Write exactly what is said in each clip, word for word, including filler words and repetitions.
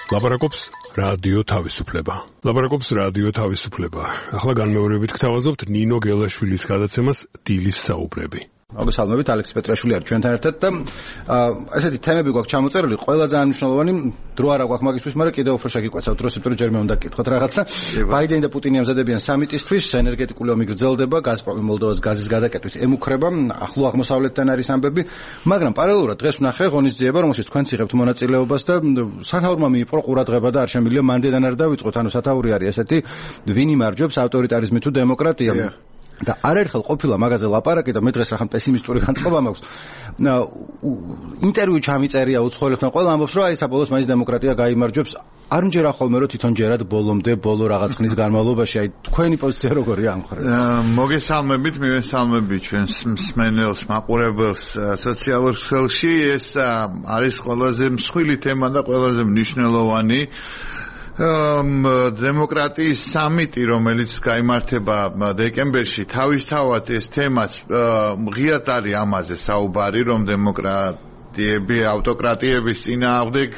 ლაპარაკობს რადიო თავისუფლება. ლაპარაკობს რადიო თავისუფლება. ახლა განმეორებით გთავაზობთ ნინო გელაშვილის გადაცემას დილის საუბრები. მოგესალმებით, ალექსი პეტრაშვილი არის ჩვენთან ერთად და ესეთი თემები გვაქვს ჩამოწერილი, ყველა ძალიან მნიშვნელოვანი, დრო არ აქვს მაგისთვის, მაგრამ კიდევ უფრო შეგიკვეცავთ დროს, იმიტომ რომ ჯერ მე უნდა გკითხოთ რაღაცა. ბაიდენი და პუტინი ამზადებიან სამიტისთვის, ენერგეტიკული ომი გრძელდება, გაზპრომი მოლდოვას გაზის გადაკეთვით ემუქრება, ახლო აღმოსავლეთთან არის ამბები, მაგრამ პარალელურად დღეს ვნახე ღონისძიება, რომელშიც თქვენც იღებთ მონაწილეობას და სათაურმა მიიპყრო ყურადღება და არ შემიძლია მანდედან არ დავიწყოთ, ანუ სათაური არის ესეთი, ვინ იმარჯვებს ავტორიტარიზმი თუ დემოკრატია. და არაერთხელ ყოფილა მაგაზე ლაპარაკი და მე დღეს რახან პესიმისტური განწყობა მაქვს. ინტერვიუ ჩამიწერია უცხოელებთან, ყველა ამბობს, რომ აი საბოლოოს მაინც დემოკრატია გაიმარჯვებს. არ მჯერა ხოლმე რომ თვითონ ჯერად ბოლომდე ბოლო რაღაც ხნის განმავლობაში, აი თქვენი პოზიცია როგორია ამ ხრით? მოგესალმებით, მივესალმებით ჩვენს მსმენელს, მაყურებელს სოციალურ ქსელში. ეს არის ყველაზე მსხვილი თემა და ყველაზე მნიშვნელოვანი დემოკრატიის სამიტი, რომელიც გაიმართება დეკემბერში, თავისთავად ეს თემაც ღიად არის ამაზე საუბარი, რომ დემოკრატიები, ავტოკრატიების წინააღმდეგ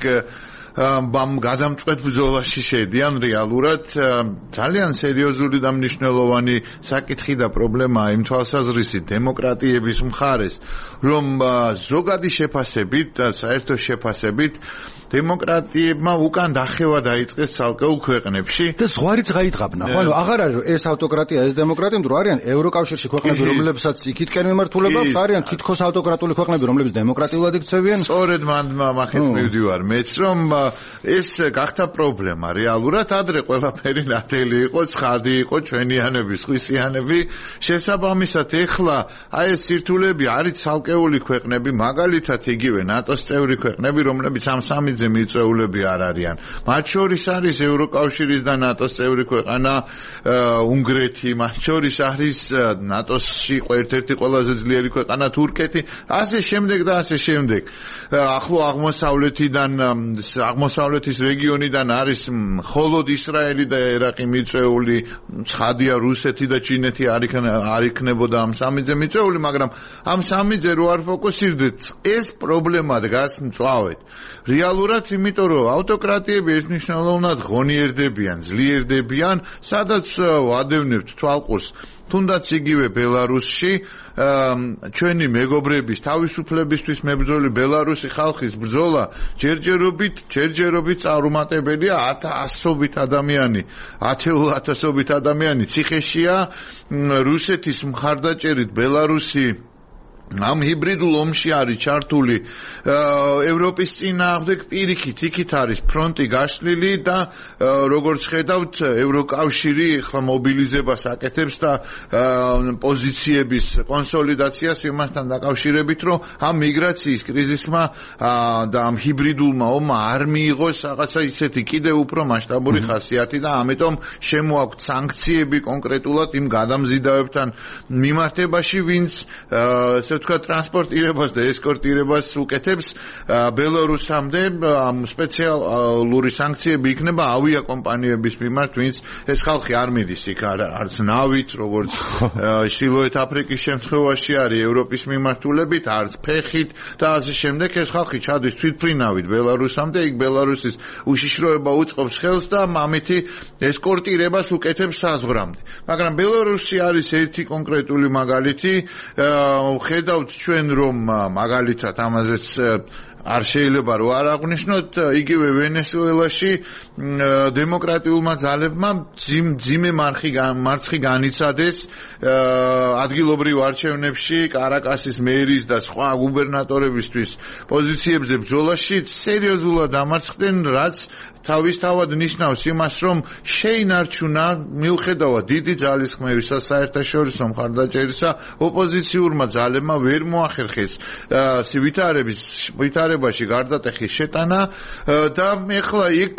ამ გადამწყვეტ ბრძოლაში შედიან რეალურად. ძალიან სერიოზული და მნიშვნელოვანი საკითხი და პრობლემაა იმ თვალსაზრისით დემოკრატიების მხარეს, რომ ზოგადი შეფასებით და საერთო შეფასებით დემოკრატიებმა უკან დახევა დაიწყეს ცალკეულ ქვეყნებში და ზღვარიც გაიძღაბნა. ხო, ანუ აღარ არის ეს ავტოკრატია, ეს დემოკრატია, იმიტომ რომ არიან ევროკავშირში ქვეყნები, რომლებსაც იქითკენ მიმართულება აქვს, არიან თითქოს ავტოკრატული ქვეყნები, რომლებიც დემოკრატიულად იქცევიან. სწორედ მან მახეთ მივდივარ მეც, რომ ეს გახდა პრობლემა რეალურად. ადრე ყველაფერი ნათელი იყო, ცხადი იყო, ჩვენიანები, სხვისიანები. შესაბამისად, ეხლა აი ეს სირთულეები არის ცალკეული ქვეყნები, მაგალითად იგივე ნატოს წევრი ქვეყნები, რომლებიც ამ სამი მიწვეულები არ არიან. მათ შორის არის ევროკავშირის და ნატოს წევრი ქვეყანა უნგრეთი, მათ შორის არის ნატოსში ერთ-ერთი ყველაზე ძლიერი ქვეყანა თურქეთი, ასე შემდეგ და ასე შემდეგ. ახლო აღმოსავლეთიდან, აღმოსავლეთის რეგიონიდან არის მხოლოდ ისრაელი და ერაყი მიწვეული, ცხადია რუსეთი და ჩინეთი არ იქნებოდა ამ სამიზე მიწვეული, მაგრამ ამ სამიზე რო არ ფოკუსირდეთ, ეს პრობლემა დგას მწვავედ. რეალურად, იმიტომ რომ ავტოკრატიები ერთნიშნულოვნად ღონიერდებიან, ძლიერდებიან, სადაც ვადევნებთ თვალყურს, თუნდაც იგივე ბელარუსში, ჩვენი მეგობრების თავისუფლებისთვის მებრძოლი ბელარუსი ხალხის ბრძოლა ჯერჯერობით, ჯერჯერობით წარუმატებელია, ათასობით ადამიანი, ათეულ ათასობით ადამიანი ციხეშია, რუსეთის მხარდაჭერით ბელარუსი ამ ჰიბრიდულ ომში არის ჩართული, ევროპის წინააღმდეგ პირიქით იქით არის ფრონტი გაშლილი და როგორც ხედავთ, ევროკავშირი ახლა მობილიზებას აკეთებს და პოზიციების კონსოლიდაციას იმასთან დაკავშირებით, რომ ამ მიგრაციის კრიზისმა და ამ ჰიბრიდულმა ომმა არ მიიღოს რაღაცა ისეთი კიდევ უფრო მასშტაბური ხასიათი და ამიტომ შემოაქვთ სანქციები კონკრეტულად იმ გადამზიდავებთან მიმართებაში, ვინც თქვა ტრანსპორტირებას და ესკორტირებას უკეთებს ბელარუსამდე. ამ სპეციალური სანქციები იქნება ავიაკომპანიების მიმართ, ვინც ეს ხალხი არ მიდის იქ არც ნავით, როგორც ჩრდილოეთ აფრიკის შემთხვევაში არის ევროპის მიმართულებით, არც ფეხით და ასე შემდეგ. ეს ხალხი ჩადის თვითმფრინავით ბელარუსამდე, იქ ბელარუსის უშიშროება უწყობს ხელს და ამითი ესკორტირებას უკეთებს საზღვრამდე. მაგრამ ბელარუსი არის ერთი კონკრეტული მაგალითი. ხედავთ ჩვენ რომ მაგალითად ამაზეც არ შეიძლება რომ არ აღვნიშნოთ, იგივე ვენესუელაში დემოკრატიულმა ძალებმა ძიმე მარცხი განიცადეს ადგილობრივ არჩევნებში კარაკასის მერის და სხვა გუბერნატორებისთვის პოზიციებზე ბრძოლაში სერიოზულად დამარცხდნენ, რაც თავისთავად ნიშნავს იმას, რომ შეინარჩუნა მიუხედავად დიდი ძალისხმევისა საერთაშორისო მხარდაჭერისა, ოპოზიციურმა ძალებმა ვერ მოახერხეს ვითარების ვითარებაში გარდატეხის შეტანა და ეხლა იქ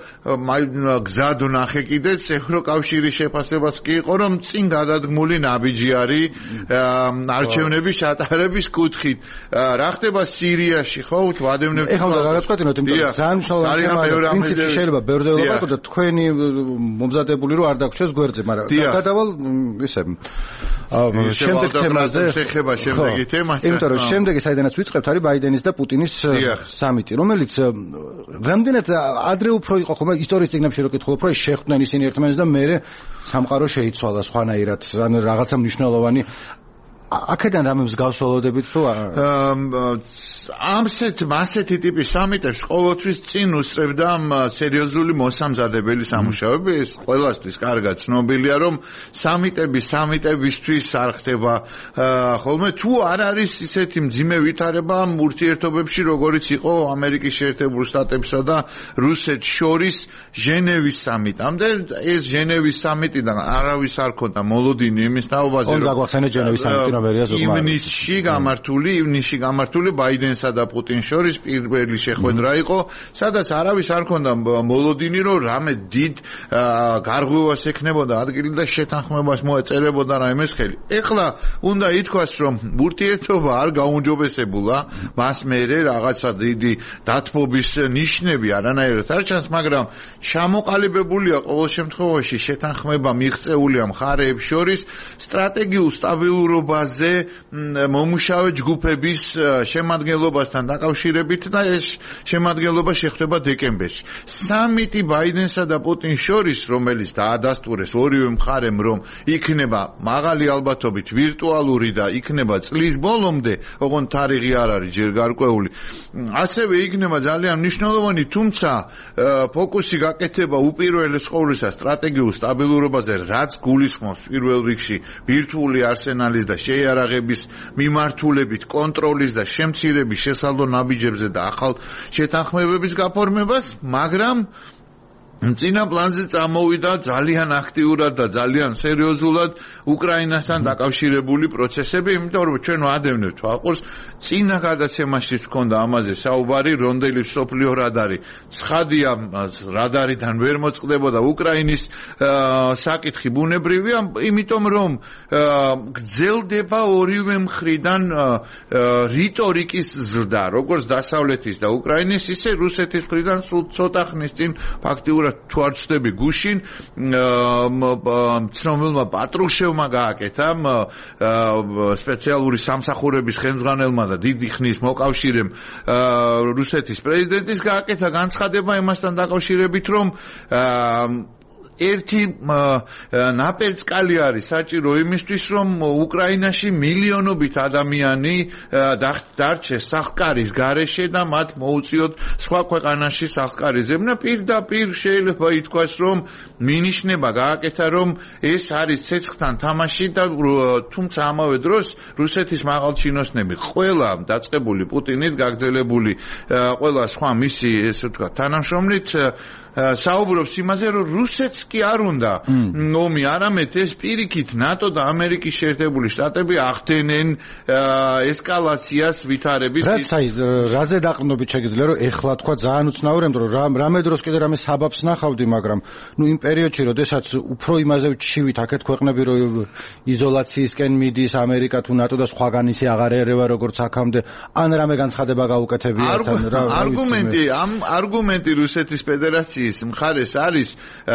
გზად ვნახე კიდეც ევროკავშირის შეფასებას კი იყო, რომ წინ გადადგმული ნაბიჯი არის არჩევნების ჩატარების კუთხით. რა ხდება სირიაში, ხო, ვადევნებთ. ეხლა გადავწყვეტინოთ, იმიტომ რომ ძალიან მნიშვნელოვანი შეიძლება ბევრზე ვლაპარაკოთ და თქვენი მომზადებული რომ არ დაგვრჩეს გვერდზე, მაგრამ გადავალ ისე შემდეგ თემაზე შეხება შემდეგი თემას. იმიტომ რომ შემდეგი საიდანაც ვიწყებთ არის ბაიდენის და პუტინის სამიტი, რომელიც რამდენად ადრე უფრო იყო ხოლმე ისტორიის წიგნებში რო კითხულობ, რომ შეხვდნენ ისინი ერთმანეთს და მერე სამყარო შეიცვალა სხვანაირად, ან რაღაცა მნიშვნელოვანი აქედან რამე მსგავსებოდებით თუ ამსეთ მასეთი ტიპის სამიტებს ყოველთვის წინ უსწრებდა სერიოზული მოსამზადებელი სამუშაოები. ეს ყველასთვის კარგად ცნობილია, რომ სამიტები სამიტებისთვის არ ხდება ხოლმე თუ არ არის ისეთი მძიმე ვითარება ურთიერთობებში, როგორიც იყო ამერიკის შეერთებულ შტატებსა და რუსეთს შორის ჟენევის სამიტამდე. ეს ჟენევის სამიტიდან არავის არ ქონდა მოლოდინი იმის თაობაზე, რომ გაგვახსენეთ ჟენევის სამიტი ივნისში გამართული, ივნისში გამართული ბაიდენსა და პუტინს შორის პირველი შეხვედრა იყო, სადაც არავის არ ქონდა მოლოდინი, რომ რამე დიდ გარღვევას ექნებოდა ადგილი და შეთანხმებას მოეწერებოდა რაიმეს ხელი. ეხლა უნდა ითქვას, რომ ურთიერთობა არ გაუმჯობესებულა, მას მერე რაღაცა დიდი დათბობის ნიშნები არანაირად არ ჩანს, მაგრამ ჩამოყალიბებულია ყოველ შემთხვევაში შეთანხმება მიღწეულია მხარეებს შორის სტრატეგიულ სტაბილურობას მომუშავე ჯგუფების შემადგენლობასთან დაკავშირებით და ეს შემადგენლობა შეხვდება დეკემბერში. სამიტი ბაიდენსა და პუტინს შორის, რომელიც დაადასტურეს ორივე მხარემ, რომ იქნება მაღალი ალბათობით ვირტუალური და იქნება წლის ბოლომდე, ოღონდ თარიღი არ არის ჯერ გარკვეული. ასევე იქნება ძალიან მნიშვნელოვანი, თუმცა ფოკუსი გაკეთება უპირველეს ყოვლისა სტრატეგიულ სტაბილურობაზე, რაც გულისხმობს პირველ რიგში ბირთვული არსენალის და შეიარაღების მიმართულებით კონტროლის და შემცირების შესალო ნაბიჯებზე და ახალ შეთანხმებების გაფორმებას, მაგრამ წინა პლანზე წამოვიდა ძალიან აქტიურად და ძალიან სერიოზულად უკრაინასთან დაკავშირებული პროცესები, იმიტომ რომ ჩვენ ვადევნებთ ვაყურს წინა გადაცემაში თქონდა ამაზე საუბარი, რონდელი მსოფლიო რადარი ცხადია, რადარიდან ვერ მოწყდებოდა უკრაინის საკითხი ბუნებრივია, იმიტომ რომ გრძელდება ორივე მხრიდან რიტორიკის ზრდა, როგორც დასავლეთის და უკრაინის, ისე რუსეთის მხრიდან სულ ცოტა ხნის წინ ფაქტიურად თუ არ ვცდები გუშინ ცნობილმა პატრუშევმა გააკეთა სპეციალური სამსახურების ხელმძღვანელმა და დიდი ხნის მოკავშირემ რუსეთის პრეზიდენტის გააკეთა განცხადება იმასთან დაკავშირებით, რომ ერთი ნაპერწკალი არის საჭირო იმისთვის, რომ უკრაინაში მილიონობით ადამიანი დარჩეს სახლკარის გარეშე და მათ მოუწიოთ სხვა ქვეყანაში სახლკარის ზებნა. პირდაპირ შეიძლება ითქვას, რომ მინიშნება გააკეთა, რომ ეს არის ცეცხლთან თამაში და თუმცა ამავე დროს რუსეთის მაღალჩინოსნები ყველა დაწყებული პუტინით გაგრძელებული ყველა სხვა მისი ესე ვთქვათ თანამშრომლით საუბრობს იმაზე, რომ რუსეთს კი არ უნდა ომი, არამედ ეს პირიქით ნატო და ამერიკის შეერთებული შტატები ახდენენ ესკალაციას ვითარების. რაც აი რაზე დაყრდნობით შეგიძლია, რომ ეხლა თქვა ძალიან უცნაურია, რომ რამე დროს კიდე რამე საბაბს ნახავდი, მაგრამ ნუ იმ პერიოდში, როდესაც უფრო იმაზე ვჩივით აქეთ ქვეყნები, რომ იზოლაციისკენ მიდის ამერიკა თუ ნატო და სხვაგან ისე აღარ ერევა როგორც აქამდე, ან რამე განცხადება გაუკეთებიათ, ან რა არგუმენტი, ამ არგუმენტი რუსეთის ფედერაციის მხარეს არის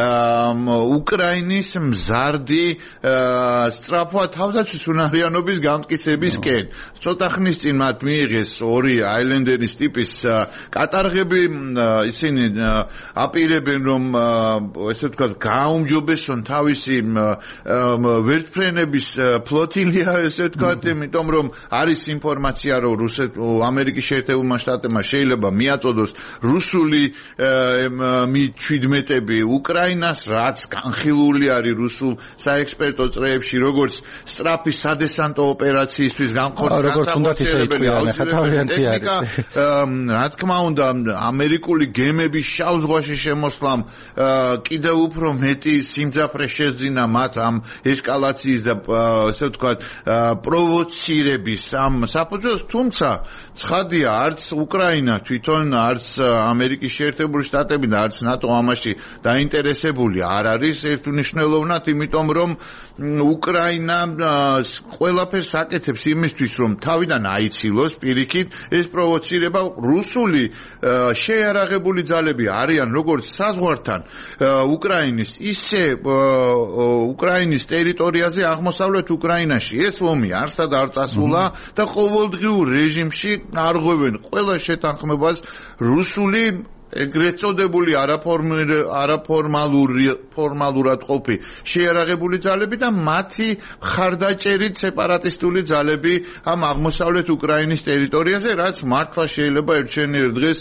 უკრაინის მზარდი სწრაფვა თავდაცვის უნარიანობის გამტკიცებისკენ. ცოტა ხნის წინ მათ მიიღეს ორი აილენდერის ტიპის კატარღები, ისინი აპირებენ, რომ ესე ვთქვათ გააუმჯობესონ თავისი ვერტმფრენების ფლოტილია, ესე ვთქვათ, იმიტომ რომ არის ინფორმაცია, რომ რუსეთ ამერიკის შეერთებულმა შტატებმა შეიძლება მიაწოდოს რუსული ჩვიდმეტები უკრაინას, რაც განხილული არის რუსულ საექსპერტო წრეებში, როგორც სწრაფი სადესანტო ოპერაციისთვის განხორციელებელი ტექნიკა, რა თქმა უნდა, ამერიკული გემების შავ ზღვაში შემოსვლამ კიდევ უფრო მეტი სიმძაფრე შეძინა მათ ამ ესკალაციის და ასე ვთქვათ პროვოცირების ამ საფუძველს, თუმცა ცხადია, არც უკრაინა თვითონ, არც ამერიკის შეერთებული შტატები და არც ნატო ამაში დაინტერესებული დაკავებული არ არის ერთუნიშნელოვნად, იმიტომ რომ უკრაინა ყველაფერს აკეთებს იმისთვის, რომ თავიდან აიცილოს პირიქით ეს პროვოცირება. რუსული შეიარაღებული ძალები არიან როგორც საზღვართან უკრაინის, ისე უკრაინის ტერიტორიაზე აღმოსავლეთ უკრაინაში. ეს ლომი არსად არ წასულა და ყოველდღიურ რეჟიმში არღვევენ ყველა შეთანხმებას რუსული ეგრეთ წოდებული არაფორმალური ფორმალურად ყოფი შეიარაღებული ძალები და მათი მხარდაჭერით სეპარატისტული ძალები ამ აღმოსავლეთ უკრაინის ტერიტორიაზე, რაც მართლა შეიძლება ერთშენიერ დღეს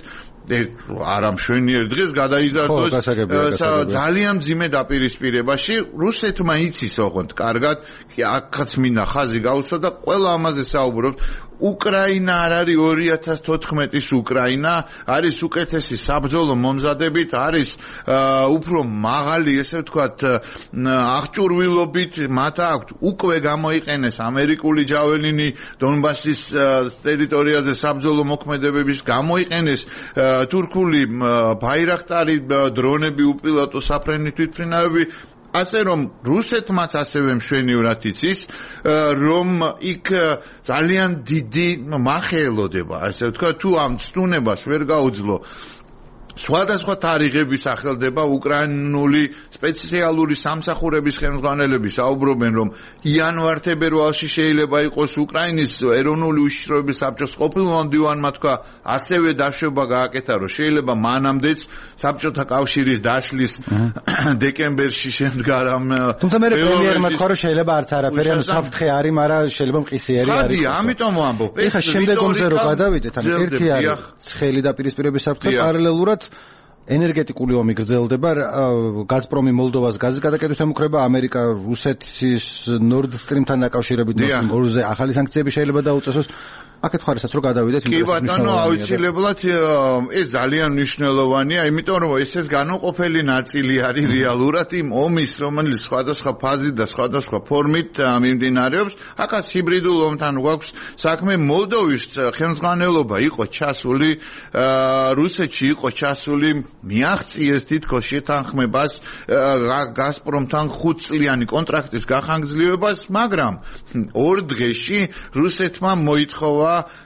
არა მშვენიერ დღეს გადაიზარდოს ძალიან მძიმე დაპირისპირებაში. რუსეთმა იცის ოღონდ კარგად, აქაც მინდა ხაზი გაუსვა და ყველა ამაზე საუბრობთ. უკრაინა არ არის ორი ათას თოთხმეტის უკრაინა, არის უკეთესი საბრძოლო მომზადებით, არის უფრო მაღალი, ესე ვთქვათ, აღჭურვილობით, მათ აქვთ უკვე გამოიყენეს ამერიკული ჯაველინი დონბასის ტერიტორიაზე საბრძოლო მოქმედებების, გამოიყენეს თურქული ბაირაქტარი დრონები, უპილოტო საფრენი თვითმფრინავები. ასე რომ რუსეთმაც ასევე მშვენივრად იცის, რომ იქ ძალიან დიდი მახე ელოდება, ასე ვთქვათ, თუ ამ ცდუნებას ვერ გაუძლო სხვადასხვა თარიღების სახელდება უკრაინული სპეციალური სამსახურების ხელმძღვანელები საუბრობენ, რომ იანვარ-თებერვალში შეიძლება იყოს უკრაინის ეროვნული უშიშროების საბჭოს ყოფილმა მდივანმა თქვა, ასევე დაშვება გააკეთა, რომ შეიძლება მანამდეც საბჭოთა კავშირის დაშლის დეკემბერში შემდგარ ამ თუმცა მე პრემიერმა თქვა, რომ შეიძლება არც არაფერი, ანუ საფრთხე არის, მაგრამ შეიძლება მყისიერი არის. ხადია, ამიტომ ვამბობ. ეხლა შემდეგ ომზე რო გადავიდეთ, ანუ ერთი არის ცხელი დაპირისპირების საფრთხე, პარალელურად ენერგეტიკული ომი გრძელდება, გაზპრომი მოლდოვას გაზის გადაკეთებას ემუქრება, ამერიკა რუსეთის Nord Stream-თან დაკავშირებით ორზე ახალი სანქციები შეიძლება დაუწესოს. აქეთ ხარისაც რო გადავიდეთ იმ პროცესში. კი ბატონო, აუცილებლად ეს ძალიან მნიშვნელოვანია, იმიტომ რომ ეს ეს განუყოფელი ნაწილი არის რეალურად იმ ომის, რომელიც სხვადასხვა ფაზით და სხვადასხვა ფორმით მიმდინარეობს. აქაც ჰიბრიდულ ომთან გვაქვს საქმე. მოლდოვის ხელმძღვანელობა იყო ჩასული, რუსეთში იყო ჩასული, მიაღწიეს თითქოს შეთანხმებას გაზპრომთან ხუთწლიანი კონტრაქტის გახანგრძლივებას, მაგრამ ორ დღეში რუსეთმა მოითხოვა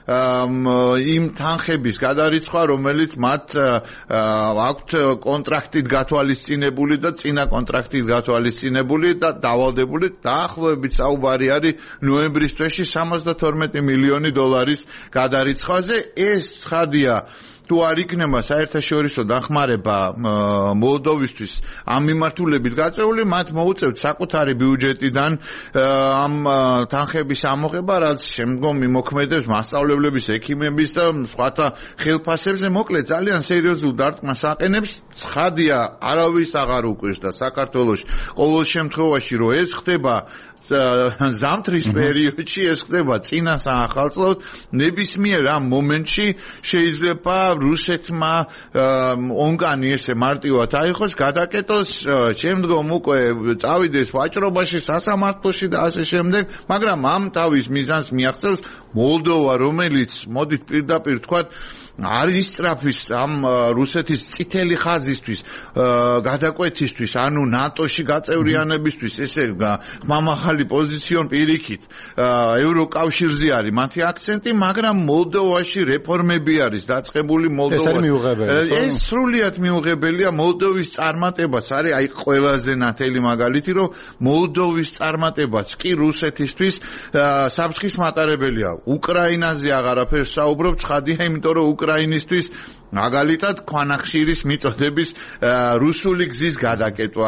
იმ თანხების გადარიცხვა, რომელიც მათ აქვთ კონტრაქტით გათვალისწინებული და წინა კონტრაქტით გათვალისწინებული და დავალდებული. დაახლოებით საუბარი არის ნოემბრის თვეში სამოცდათორმეტი მილიონი დოლარის გადარიცხვაზე. ეს ცხადია, თუ არ იქნება საერთაშორისო დახმარება მოლდოვისთვის ამ მიმართულებით გაწეული, მათ მოუწევთ საკუთარი ბიუჯეტიდან ამ თანხების ამოღება, რაც შემდგომი მოქმედებს მასწავლებლების, ექიმების და სხვათა ხელფასებზე. მოკლედ ძალიან სერიოზულ დარტყმას აყენებს. ცხადია, არავის აღარ უკვირს და საქართველოში ყოველ შემთხვევაში რომ ეს ხდება ზამთრის პერიოდში, ეს ხდება წინა საახალწლოდ, ნებისმიერ ამ მომენტში შეიძლება რუსეთმა ონკანი ესე მარტივად აიღოს, გადაკეტოს, შემდგომ უკვე წავიდეს ვაჭრობაში, სასამართლოში და ასე შემდეგ, მაგრამ ამ თავის მიზანს მიაღწევს მოლდოვა, რომელიც მოდით პირდაპირ თქვათ არის სწრაფის ამ რუსეთის წითელი ხაზისთვის, გადაკვეთისთვის, ანუ ნატოში გაწევრიანებისთვის, ესე ხმამაღალი პოზიციონ პირიქით, ევროკავშირზე არის მათი აქცენტი, მაგრამ მოლდოვაში რეფორმები არის დაწყებული მოლდოვაში. ეს სრულიად მიუღებელია მოლდოვის წარმატებას არის, აი ყველაზე ნათელი მაგალითი, რომ მოლდოვის წარმატებაც კი რუსეთისთვის საფრთხის მატარებელია. უკრაინაზე აღარაფერს საუბრობ, ცხადია, იმიტომ რომ უკრაინისთვის მაგალითად ქვანახშირის მიწოდების რუსული გზის გადაკეტვა,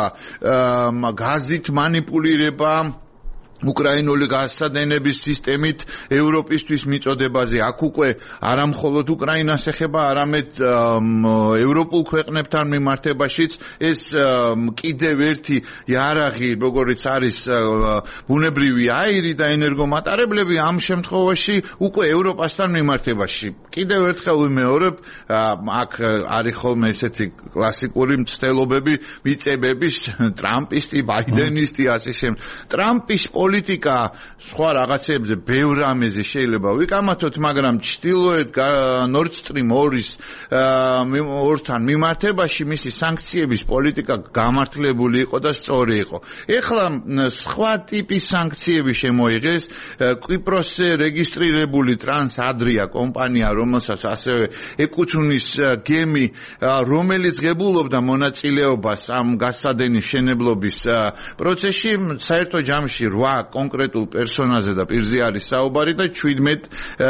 გაზით манипуლირება, უკრაინული გაზსადენების სისტემით ევროპისთვის მიწოდებაზე. აქ უკვე არა მხოლოდ უკრაინას ეხება, არამედ ევროპულ ქვეყნებთან მიმართებაშიც ეს კიდევ ერთი იარაღი, როგორიც არის ბუნებრივი აირი და ენერგომატარებლები, ამ შემთხვევაში უკვე ევროპასთან მიმართებაში. კიდევ ერთხელ ვიმეორებ, აქ არის ხოლმე ესეთი კლასიკური მცდელობები, მიწებების, ტრამპისტი, ბაიდენისტი, ასე შემდეგ. ტრამპის პოლიტიკა სხვა რაღაცებზე ბევრ რამეზე შეიძლება ვიკამათოთ, მაგრამ ჩtildeოეთ Nord Stream ორის ორთან მიმართებაში მისი სანქციების პოლიტიკა გამართლებული იყო და სწორი იყო. ეხლა სხვა ტიპის სანქციები შემოიღეს. კვიპროსზე რეგისტრირებული ტრანსადრია კომპანია, რომელსაც ასევე ეკუთვნის გემი, რომელიც ღებულობდა მონაწილეობას ამ გასადენის მშენებლობის პროცესში, საერთო ჯამში რვა კონკრეტულ პერსონაჟზე და პირზე არის საუბარი და შვიდმეტ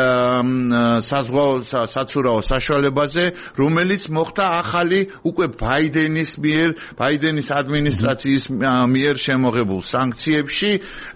საზღვაო საცურაო საშუალებაზე, რომელიც მოხდა ახალი უკვე ბაიდენის მიერ, ბაიდენის ადმინისტრაციის მიერ შემოღებულ სანქციებში.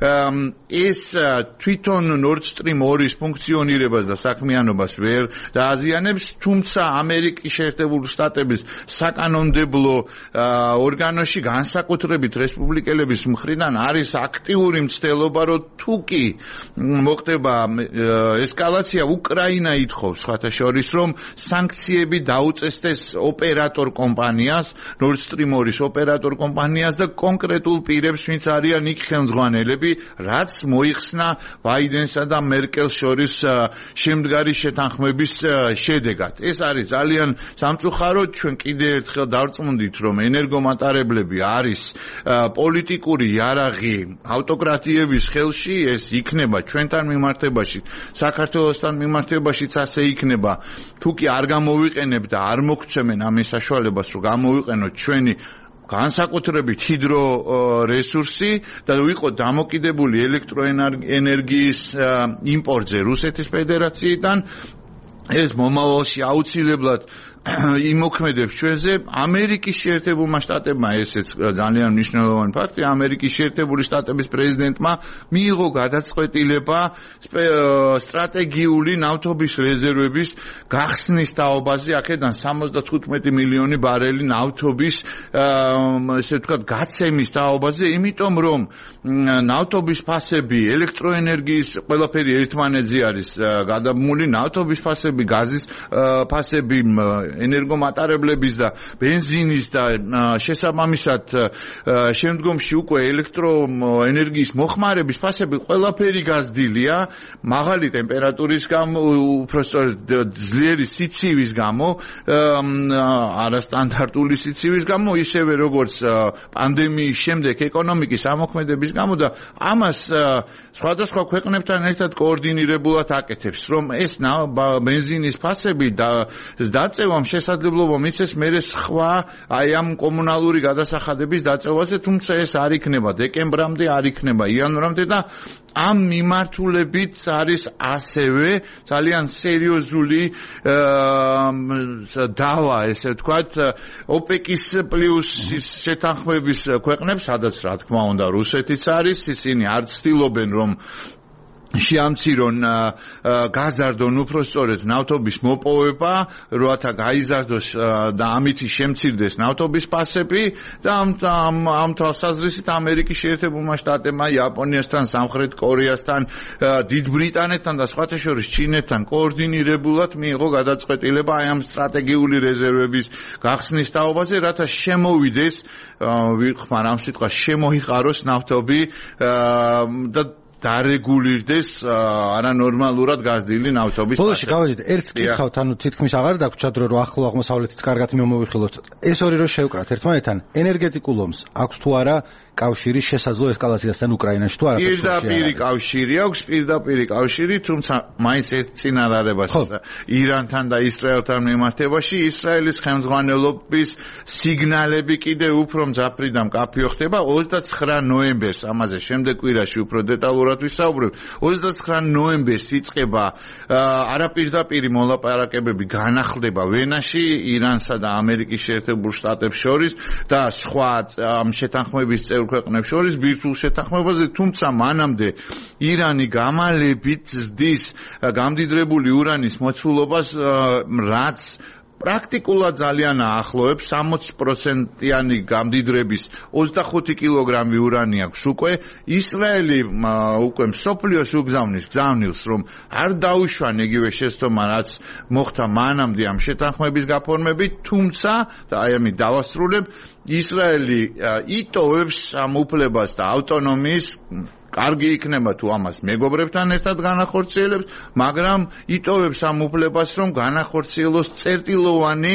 ეს თვითონ Nord Stream ორის ფუნქციონირებას და საქმიანობას ვერ დააზიანებს, თუმცა ამერიკის შეერთებული შტატების საკანონმდებლო ორგანოში განსაკუთრებით რესპუბლიკელების მხრიდან არის აქტიური მცდელობა, რომ თუ კი მოხდება ესკალაცია, უკრაინა ითხოვს სხვათა შორის, რომ სანქციები დაუწესდეს ოპერატორ კომპანიას, Nord Stream ორის ოპერატორ კომპანიას და კონკრეტულ პირებს, ვინც არიან იქ ხელმძღვანელები, რაც მოიხსნა ბაიდენსა და მერკელს შორის შემდგარი შეთანხმების შედეგად. ეს არის ძალიან სამწუხარო. ჩვენ კიდე ერთხელ დავწმუნდით, რომ ენერგომატარებლები არის პოლიტიკური იარაღი ავტოკრატიების ხელში, ეს იქნება ჩვენთან მიმართებაში, საქართველოსთან მიმართებაშიც ასე იქნება. თუ კი არ გამოვიყენებ და არ მოგცემენ ამის საშუალებას, რომ გამოვიყენოთ ჩვენი განსაკუთრებით ჰიდრო რესურსი და ვიყო დამოკიდებული ელექტროენერგიის იმპორტზე რუსეთის ფედერაციიდან, ეს მომავალში აუცილებლად იმოქმედებს ჩვენზე. ამერიკის შეერთებულმა შტატებმა, ესეც ძალიან მნიშვნელოვანი ფაქტია, ამერიკის შეერთებული შტატების პრეზიდენტმა მიიღო გადაწყვეტილება სტრატეგიული ნავთობის რეზერვების გახსნის თაობაზე, აქედან სამოცდათხუთმეტი მილიონი ბარელი ნავთობის ესე ვთქვათ გაცემის თაობაზე, იმიტომ რომ ნავთობის ფასები, ელექტროენერგიის ყველაფერი ერთმანეთზე არის გადაბმული, ნავთობის ფასები, გაზის ფასები, ენერგომატარებლების და ბენზინის და შესაბამისად შემდგომში უკვე ელექტროენერგიის მოხმარების ფასები ყველაფერი გაზრდილია მაღალი ტემპერატურის გამო, უბრალოდ ძლიერი სიცივის გამო, არასტანდარტული სიცივის გამო, ისევე როგორც პანდემიის შემდეგ ეკონომიკის ამოქმედების გამო და ამას სხვადასხვა ქვეყნებთან ერთად კოორდინირებულად აკეთებს, რომ ეს ბენზინის ფასები და დაწევა შესაძლებლობა მიცეს მერე სხვა აი ამ კომუნალური გადასახადების დაწევაზე, თუმცა ეს არ იქნება დეკემბრამდე, არ იქნება იანვრამდე და ამ მიმართულებით არის ასევე ძალიან სერიოზული დავა, ესე ვთქვათ, ოპეკის პლუსის შეთანხმების ქვეყნებს, სადაც რა თქმა უნდა რუსეთიც არის, ისინი არ ცდილობენ რომ შეამცირონ გაზარდონ უпростоრეთ ნავთობის მოპოვება, როათა გაიზარდოს და ამით შემცირდეს ნავთობის ფასები და ამ ამ თვალსაზრისით ამერიკის შეერთებულმა შტატებმა იაპონიასთან, სამხრეთ კორეასთან, დიდ ბრიტანეთთან და სხვათა შორის ჩინეთთან კოორდინირებულად მიიღო გადაწყვეტილება აი ამ სტრატეგიული რეზერვების გახსნის თაობაზე, რათა შემოვიდეს, ვიხმარ ამ სიტყვას, შემოიყაროს ნავთობი და დარეგულირდეს არანორმალურად გაზრდილი ნავთობის ფასები. ბოლოში გავედით, ერთს კითხავთ, ანუ თითქმის აღარ დაგვრჩათ, რომ ახლო აღმოსავლეთიც კარგად მომოვიხილოთ. ეს ორი რო შევკრათ ერთმანეთთან, ენერგეტიკულ ომს აქვს თუ არა კავშირი შესაძლო ესკალაციასთან უკრაინაში თუ არა? პირდაპირი კავშირი აქვს, პირდაპირი კავშირი, თუმცა მაინც ერთ წინადადებას ირანთან და ისრაელთან მიმართებაში ისრაელის ხელმძღვანელობის სიგნალები კიდევ უფრო მძაფრი და მკაფიო ხდება. ოცდაცხრა ნოემბერს, ამაზე შემდეგ კვირაში უფრო დეტალურად ვისაუბრებ. ოცდაცხრა ნოემბერს იწყება არაპირდაპირი მოლაპარაკებები, განახლდება ვენაში ირანსა და ამერიკის შეერთებულ შტატებს შორის და სხვა ამ შეთანხმების წევრ ქვეყნებს შორის ბირთვულ შეთანხმებაზე, თუმცა მანამდე ირანი გამალებით ზრდის გამდიდრებული ურანის მოცულობას, რაც პრაქტიკულად ძალიან აახლოებს სამოცი პროცენტიანი გამდიდრების ოცდახუთი კილოგრამი ურანი აქვს უკვე. ისრაელი უკვე მსოფლიოს უგზავნის გზავნილს, რომ არ დაუშვან იგივე შეცდომა, რაც მოხდა მანამდე ამ შეთანხმების გაფორმებით, თუმცა და აი ამით დავასრულებ, ისრაელი იტოვებს ამ უფლებას და ავტონომიის კარგი იქნება თუ ამას მეგობრებთან ერთად განახორციელებს, მაგრამ იტოვებს ამ უფლებას, რომ განახორციელოს წერტილოვანი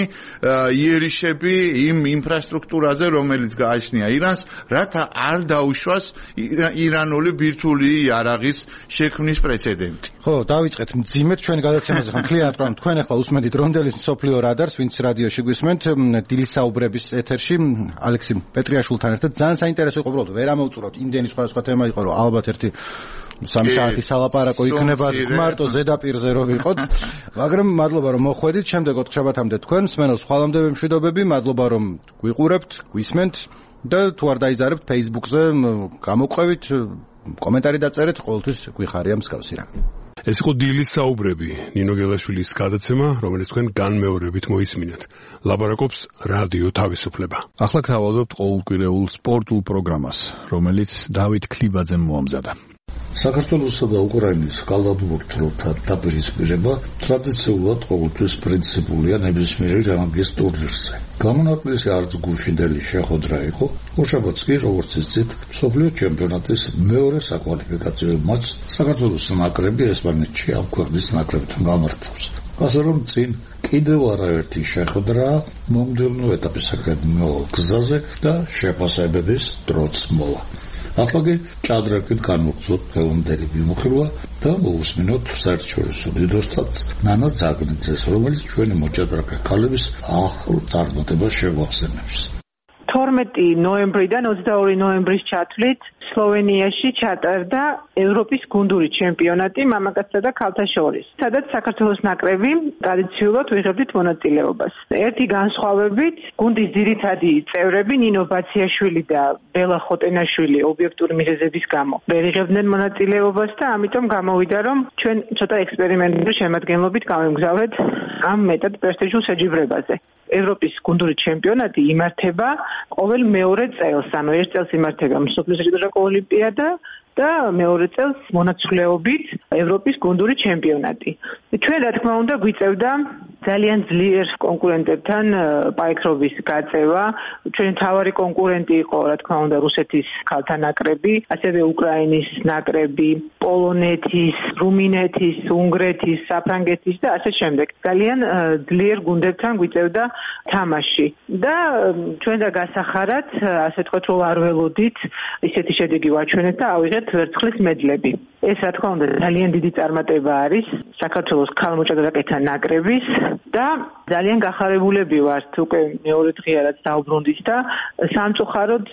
იერიშები იმ ინფრასტრუქტურაზე, რომელიც გააჩნია ირანს, რათა არ დაუშვას ირანული ბირთვული იარაღის შექმნის პრეცედენტი. ხო, დავიწყეთ მძიმედ ჩვენ გადაცემაზე ხომ ქლიანად პროგრამ. თქვენ ახლა usmendit რონდელის მსოფლიო რადარს, ვინც რადიოში გვისმენთ, დილის საუბრების ეთერში ალექსი პეტრიაშვილთან ერთად. ძალიან საინტერესო იყო უბრალოდ ვერ ამოვწურავთ, იმდენი სხვადასხვა თემა იყო, რომ ალბათ ერთი სამი საათი სალაპარაკო იქნება მარტო ზედაპირზე რომ ვიყოთ. მაგრამ მადლობა რომ მოხვედით, შემდეგოთ შაბათამდე თქვენ მსმენელს ხვალამდე მშვიდობები, მადლობა რომ გვიყურებთ, გვისმენთ და თუ არ დაიზარებთ Facebook-ზე გამოყვებით, კომენტარი დაწერეთ, ყოველთვის გვიხარია მსგავსი რამე. ეს იყო დილის საუბრები, ნინო გელაშვილის გადაცემა, რომელიც თქვენ განმეორებით მოისმინეთ. ლაპარაკობს რადიო თავისუფლება. ახლა გთავაზობთ ყოველკვირეულ სპორტულ პროგრამას, რომელიც დავით ქლიბაძემ მოამზადა. საქართველოსა და უკრაინის კალათბურთელთა დაპირისპირება ტრადიციულად ყოველთვის პრინციპულია ნებისმიერი რანგის ტურნირზე. გამონაკლისი არც გულშინდელი შეხვედრა იყო, უშაბათს კი, როგორც იცით, მსოფლიო ჩემპიონატის მეორე საკვალიფიკაციო მატჩს საქართველოს ნაკრები ესპანეთში ამ ქვეყნის ნაკრებთან გამართავს. ასე რომ წინ კიდევ არაერთი შეხვედრა მომდევნო ეტაპისაკენ გზაზე და შეფასებების დროც მოვა. ახლა კი ჭადრაკით განვღწოთ დღევანდელი მიმოხილვა და მოусმინოთ საერთაშორისო დიდოსტატ ნანა ძაგნიძეს, რომელიც ჩვენი მოჭადრაკე ქალების ახალ წარმატებას შევახსენებს. თორმეტი ნოემბრიდან ოცდაორი ნოემბრის ჩათვლით სლოვენიაში ჩატარდა ევროპის გუნდური ჩემპიონატი მამაკაცთა და ქალთა შორის, სადაც საქართველოს ნაკრები ტრადიციულად ვიღებდით მონაწილეობას. ერთი განსხვავებით, გუნდის ძირითადი წევრები ნინო ბაციაშვილი და ბელა ხოტენაშვილი ობიექტური მიზეზების გამო ვერ იღებდნენ მონაწილეობას და ამიტომ გამოვიდა, რომ ჩვენ ცოტა ექსპერიმენტული შემადგენლობით გავემგზავრეთ ამ მეტად პრესტიჟულ შეჯიბრებაზე. ევროპის გუნდური ჩემპიონატი იმართება ყოველ მეორე წელს, ანუ ერთ წელს იმართება მსოფლიოს საჭადრაკო ოლიმპიადა და მეორე წელს მონაცვლეობით ევროპის გუნდური ჩემპიონატი. ჩვენ რა თქმა უნდა გვიწევდა ძალიან ძლიერ კონკურენტებთან პაექრობის გაწევა. ჩვენი მთავარი კონკურენტი იყო რა თქმა უნდა რუსეთის ქალთა ნაკრები, ასევე უკრაინის ნაკრები, პოლონეთის, რუმინეთის, უნგრეთის, საფრანგეთის და ასე შემდეგ. ძალიან ძლიერ გუნდებთან გვიწევდა თამაში და ჩვენ და გასახარად, ასე თქვათ, რომ არ ველოდით ისეთი შედეგი ვაჩვენეთ და ავიღეთ ვერცხლის მედლები. ეს რა თქმა უნდა ძალიან დიდი წარმატება არის საქართველოს ქალმოჭადრაკეთა ნაკრების და ძალიან გახარებულები ვართ უკვე მეორე დღეა რაც დაუბრუნდით და სამწუხაროდ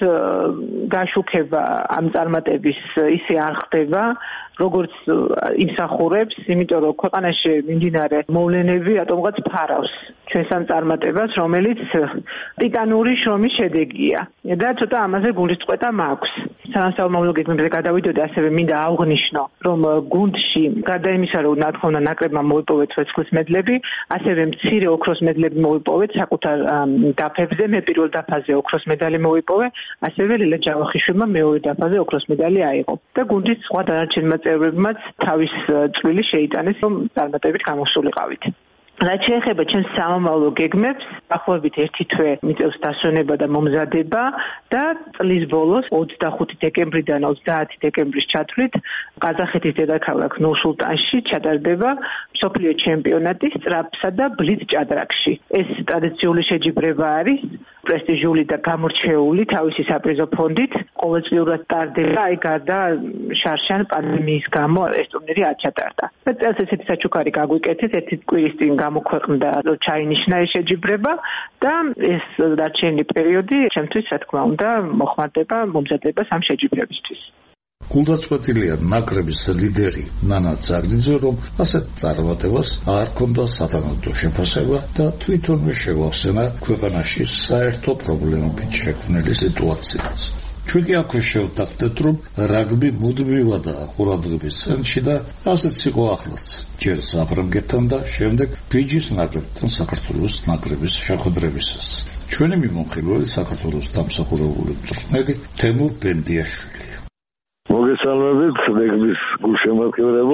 გაშუქება ამ წარმატების ისე არ ხდება როგორც იმსახურებს, იმიტომ რომ ქვეყანაში მიმდინარე მოვლენები რატომღაც ფარავს ჩვენს ამ წარმატებას, რომელიც ტიტანური შრომის შედეგია და ცოტა ამაზე გულისწყეთა მაქვს. სანაცვლოდ გეგმებზე გადავიდოდი, ასევე მინდა აღვნიშნო, რომ გუნდში გარდა იმისა, რომ თქმა უნდა ნაკრებმა მოიპოვეთ ვერცხლის მედლები, ასევე მცირე ოქროს მედლები მოიპოვეთ საკუთარ დაფებზე, მე პირველ დაფაზე ოქროს მედალი მოიპოვე, ასევე ლელა ჯავახიშვილმა მეორე დაფაზე ოქროს მედალი აიღო და გუნდის სხვა დანარჩენმა წევრებმაც თავის წვლილი შეიტანეს, რომ წარმატებით გამოსულიყავით. რაც შეეხება ჩვენს სამომავლო გეგმებს, ახლობით ერთი თვე მიწევს დასვენება და მომზადება და წლის ბოლოს ოცდახუთი დეკემბრიდან ოცდაათი დეკემბრის ჩათვლით ყაზახეთის დედაქალაქ ნურ-სულტანში ჩატარდება მსოფლიო ჩემპიონატი სწრაფსა და ბლიც ჭადრაკში. ეს ტრადიციული შეჯიბრება არის, პრესტიჟული და გამორჩეული თავისი საპრიზო ფონდით, ყოველწლიურად ტარდება, აი გარდა შარშან პანდემიის გამო ეს ტურნირი არ ჩატარდა. წელს ესეთი საჩუქარი გაგვიკეთეს, ერთი კვირის წინ გამოქვეყნდა ჩაინიშნა ეს შეჯიბრება და ეს დარჩენილი პერიოდი ჩემთვის რა თქმა უნდა მოხმარდება მომზადებას ამ შეჯიბრებისთვის. გულდაწყვეტილია ნაკრების ლიდერი ნანა ძაგნიძე, რომ ასეთ წარმატებას არ ჰქონდა სათანადო შეფასება და თვითონვე შევახსენა ქვეყანაში საერთო პრობლემებით შექმნილი სიტუაციაც. ჩვენ კი აქვე შევთანხმდეთ, რომ რაგბი მუდმივადაა ყურადღების ცენტრში და ასეც იყო ახლაც. ჯერ საფრანგეთთან და შემდეგ ფიჯის ნაკრებთან საქართველოს ნაკრების შეხვედრებისას. ჩვენი მიმოხილველი საქართველოს დამსახურებული მწვრთნელი თემურ ბენდიაშვილი. მოგესალმებით, რეგბის გულშემატკივრებო.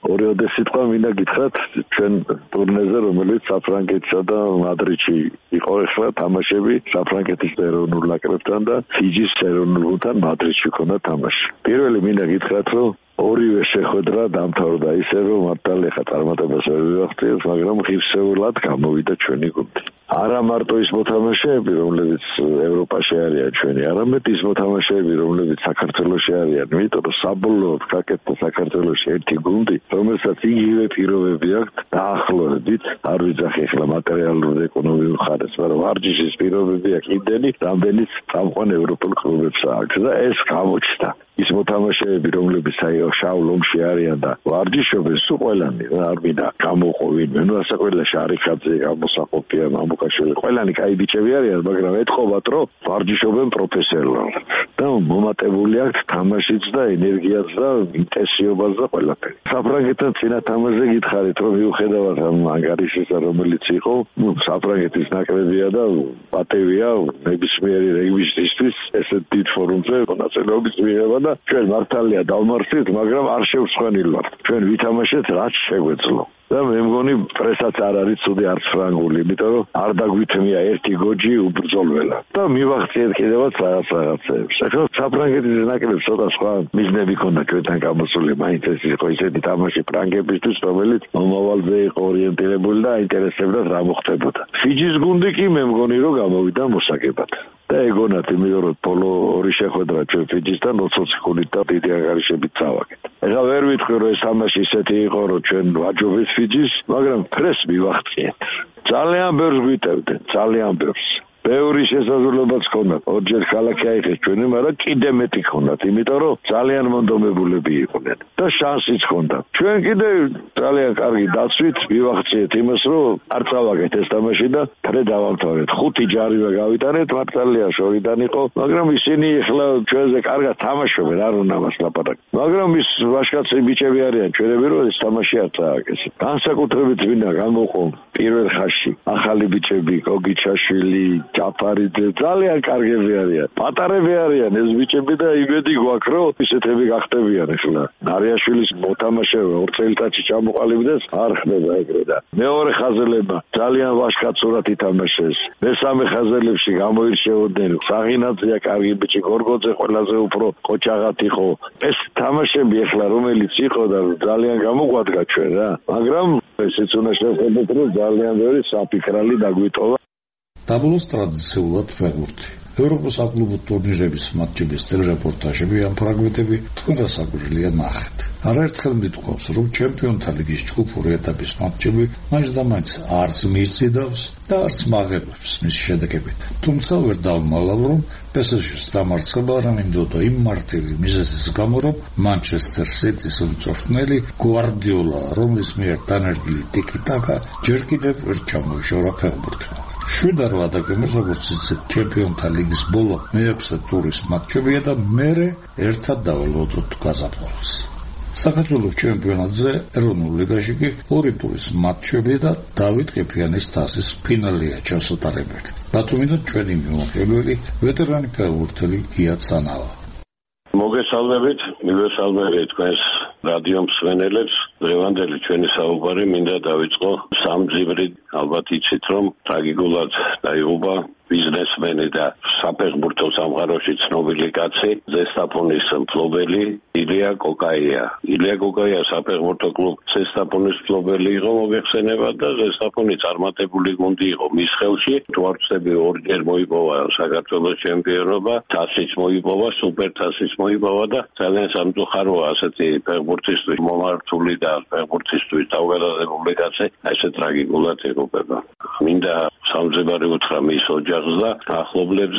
ორიოდე სიტყვა მინდა გითხრათ ჩვენ ტურნეზე, რომელიც საფრანგეთსა და მადრიდში იყო ახლა თამაშები საფრანგეთის ეროვნულ ნაკრებთან და ფიჯის ეროვნულთან მადრიდში ქონდა თამაში. პირველი მინდა გითხრათ, რომ ორივე შეხვედრა დამთავრდა ისე, რომ მართალი ხა წარმატებას ვერ ვიღწევთ, მაგრამ ღირსეულად გამოვიდა ჩვენი გუნდი. არა მარტო ის მოთამაშეები, რომლებიც ევროპაში არიან ჩვენი, არამედ ის მოთამაშეები, რომლებიც საქართველოში არიან, იმიტომ რომ საბოლოოდ გაკეთდა საქართველოში ერთი გუნდი, რომელსაც იგივე პირობები აქვს დაახლოებით, არ ვიძახი ახლა materiალურ და ეკონომიურ ხარეს, მაგრამ ვარჯიშის პირობები აქვს იმდენი, რამდენიც წამყვან ევროპულ კლუბებს აქვს და ეს გამოჩნდა. ის მოთამაშეები, რომლებიც აი შავ ლომში არიან და ვარჯიშობენ, სულ ყველანი არ მინდა გამოყოვინ. ნუ ასაკველაში არიხაძე, გამოსაყოფია, მამუკაშვილი, ყველანი კაი ბიჭები არიან, მაგრამ ეთყობათ, რომ ვარჯიშობენ პროფესიონალურად. და მომატებული აქვს თამაშიც და ენერგიაც და ინტენსივობაც და ყველაფერი. საფრანგეთთან წინა თამაშზე გითხარით, რომ მიუხედავად ამ ანგარიშისა, რომელიც იყო, ნუ საფრანგეთის ნაკრებია და პატევია ნებისმიერი რეგბისტისთვის ესეთ დიდ ფორუმზე მონაწილეობის მიღება და ჩვენ მართალია დავმარცხეთ, მაგრამ არ შევსხვენილვართ. ჩვენ ვითამაშეთ, რაც შეგვეძლო. და მე მგონი პრესაც არ არის ცუდი არც ფრანგული, იმიტომ რომ არ დაგვითმია ერთი გოჯი უბრძოლველად. და მივახციეთ კიდევაც რაღაც რაღაცებს. ახლა საფრანგეთის ნაკრებს ცოტა სხვა მიზნები ქონდა ჩვენთან გამოსული, მაინც ეს იყო ისეთი თამაში ფრანგებისთვის, რომელიც მომავალზე იყო ორიენტირებული და აინტერესებდათ რა მოხდებოდა. ფიჯის გუნდი კი მე მგონი რომ გამოვიდა მოსაგებად. და ეგონათ, იმიტომ რომ ბოლო ორი შეხვედრა ჩვენ ფიჯისთან ოცდაოთხ ქულით და დიდი ანგარიშებით წავაგეთ. ეხლა ვერ ვიტყვი რომ ეს თამაში ისეთი იყო, რომ ჩვენ ვაჯობეთ ფიჯის, მაგრამ ფრეს მივახციეთ. ძალიან ბევრს გვიტევდნენ, ძალიან ბევრს. ბევრი შესაძლებლობაც ჰქონდათ. ორჯერ ქალაქი აიხეს ჩვენი, მაგრამ კიდე მეტი ჰქონდათ, იმიტომ რომ ძალიან მონდომებულები იყვნენ და შანსიც ჰქონდათ. ჩვენ კიდე ძალიან კარგი დაცვით მივახციეთ იმას, რომ არ წავაგეთ ეს თამაში და ფრე დავამთავრეთ. ხუთი ჯარიმა გავიტანეთ, მართალია შორიდან იყო, მაგრამ ისინი ახლა ჩვენზე კარგად თამაშობენ, არ უნდა მას ლაპარაკი. მაგრამ ის ვაჟკაცები ბიჭები არიან ჩვენები, რომ ეს თამაში არ წააგეს. განსაკუთრებით მინდა გამოყო პირველ ხაზში ახალი ბიჭები, გოგიჩაშვილი, ჯაფარიძე, ძალიან კარგები არიან. პატარები არიან ეს ბიჭები და იმედი გვაქვს, რომ ისეთები გახდებიან ახლა. არიაშვილის მოთამაშეა ორ წელიწადში ჩამოყალიბდეს, არ ხდება ეგრე და მეორე ხაზელებმა ძალიან ვაჟკაცურად ითამაშეს. მესამე ხაზელებში გამოირჩეოდნენ საღინაძეა კარგი ბიჭი, გორგოძე ყველაზე უფრო ყოჭაღად იყო. ეს თამაშები ახლა რომელიც იყო და ძალიან გამოგვადგა ჩვენ რა. მაგრამ ესეც უნდა შევხედოთ, რომ ძალიან ბევრი საფიქრალი დაგვიტოვა. დაბოლოს ტრადიციულად ფეხბურთი. ევროპის საკლუბო ტურნირების მატჩების ტელერეპორტაჟები ამ ფრაგმენტები თქვენ დასაგვირლია ნახეთ. არაერთხელ მითქვამს, რომ ჩემპიონთა ლიგის ჯგუფური ეტაპის მატჩები მაინც და მაინც არც მიზიდავს და არც მაღებებს მის შედეგებით. თუმცა ვერ დავმალავ, რომ პე ეს ჟის დამარცხება არ მინდოდა იმ მარტივი მიზეზის გამო, რომ მანჩესტერ სიტის მწვრთნელი გვარდიოლა, რომლის მიერ დანერგილი ტიკი-ტაკა ჯერ კიდევ ვერ ჩამოიშორა ფეხბურთმა. შვიდ რვა დაგემოს როგორც იცით ჩემპიონთა ლიგის ბოლო მეექვსე ტურის მატჩებია და მერე ერთად დაველოდოთ გაზაფხულს. საქართველოს ჩემპიონატზე ეროვნულ ლიგაში კი ორი ტურის მატჩები და დავით ყიფიანის თასის ფინალია ჩასატარებელი. ბათუმიდან ჩვენი მიმოხილველი ვეტერანი ფეხბურთელი გია ცანავა. მოგესალმებით, მივესალმებით თქვენს რადიო მსმენელებს. დღევანდელი ჩვენი საუბარი მინდა დავიწყო სამძიბრით. ალბათ იცით, რომ ტრაგიკულად დაიღუპა ბიზნესმენი და საფეხბურთო სამყაროში ცნობილი კაცი, ზესტაფონის მფლობელი ილია კოკაია. ილია კოკაია საფეხბურთო კლუბ ზესტაფონის მფლობელი იყო მოგეხსენება და ზესტაფონი წარმატებული გუნდი იყო მის ხელში. თვარცები ორჯერ მოიპოვა საქართველოს ჩემპიონობა, თასიც მოიპოვა, სუპერთასიც მოიპოვა და ძალიან სამწუხაროა ასეთი ფეხბურთისტვის მომართული და ფეხბურთისტვის თავგადასავალი კაცი ესე ტრაგიკულად იღუპება. მინდა სამძებარი უთხრა მის ოჯახს და ახლობლებს.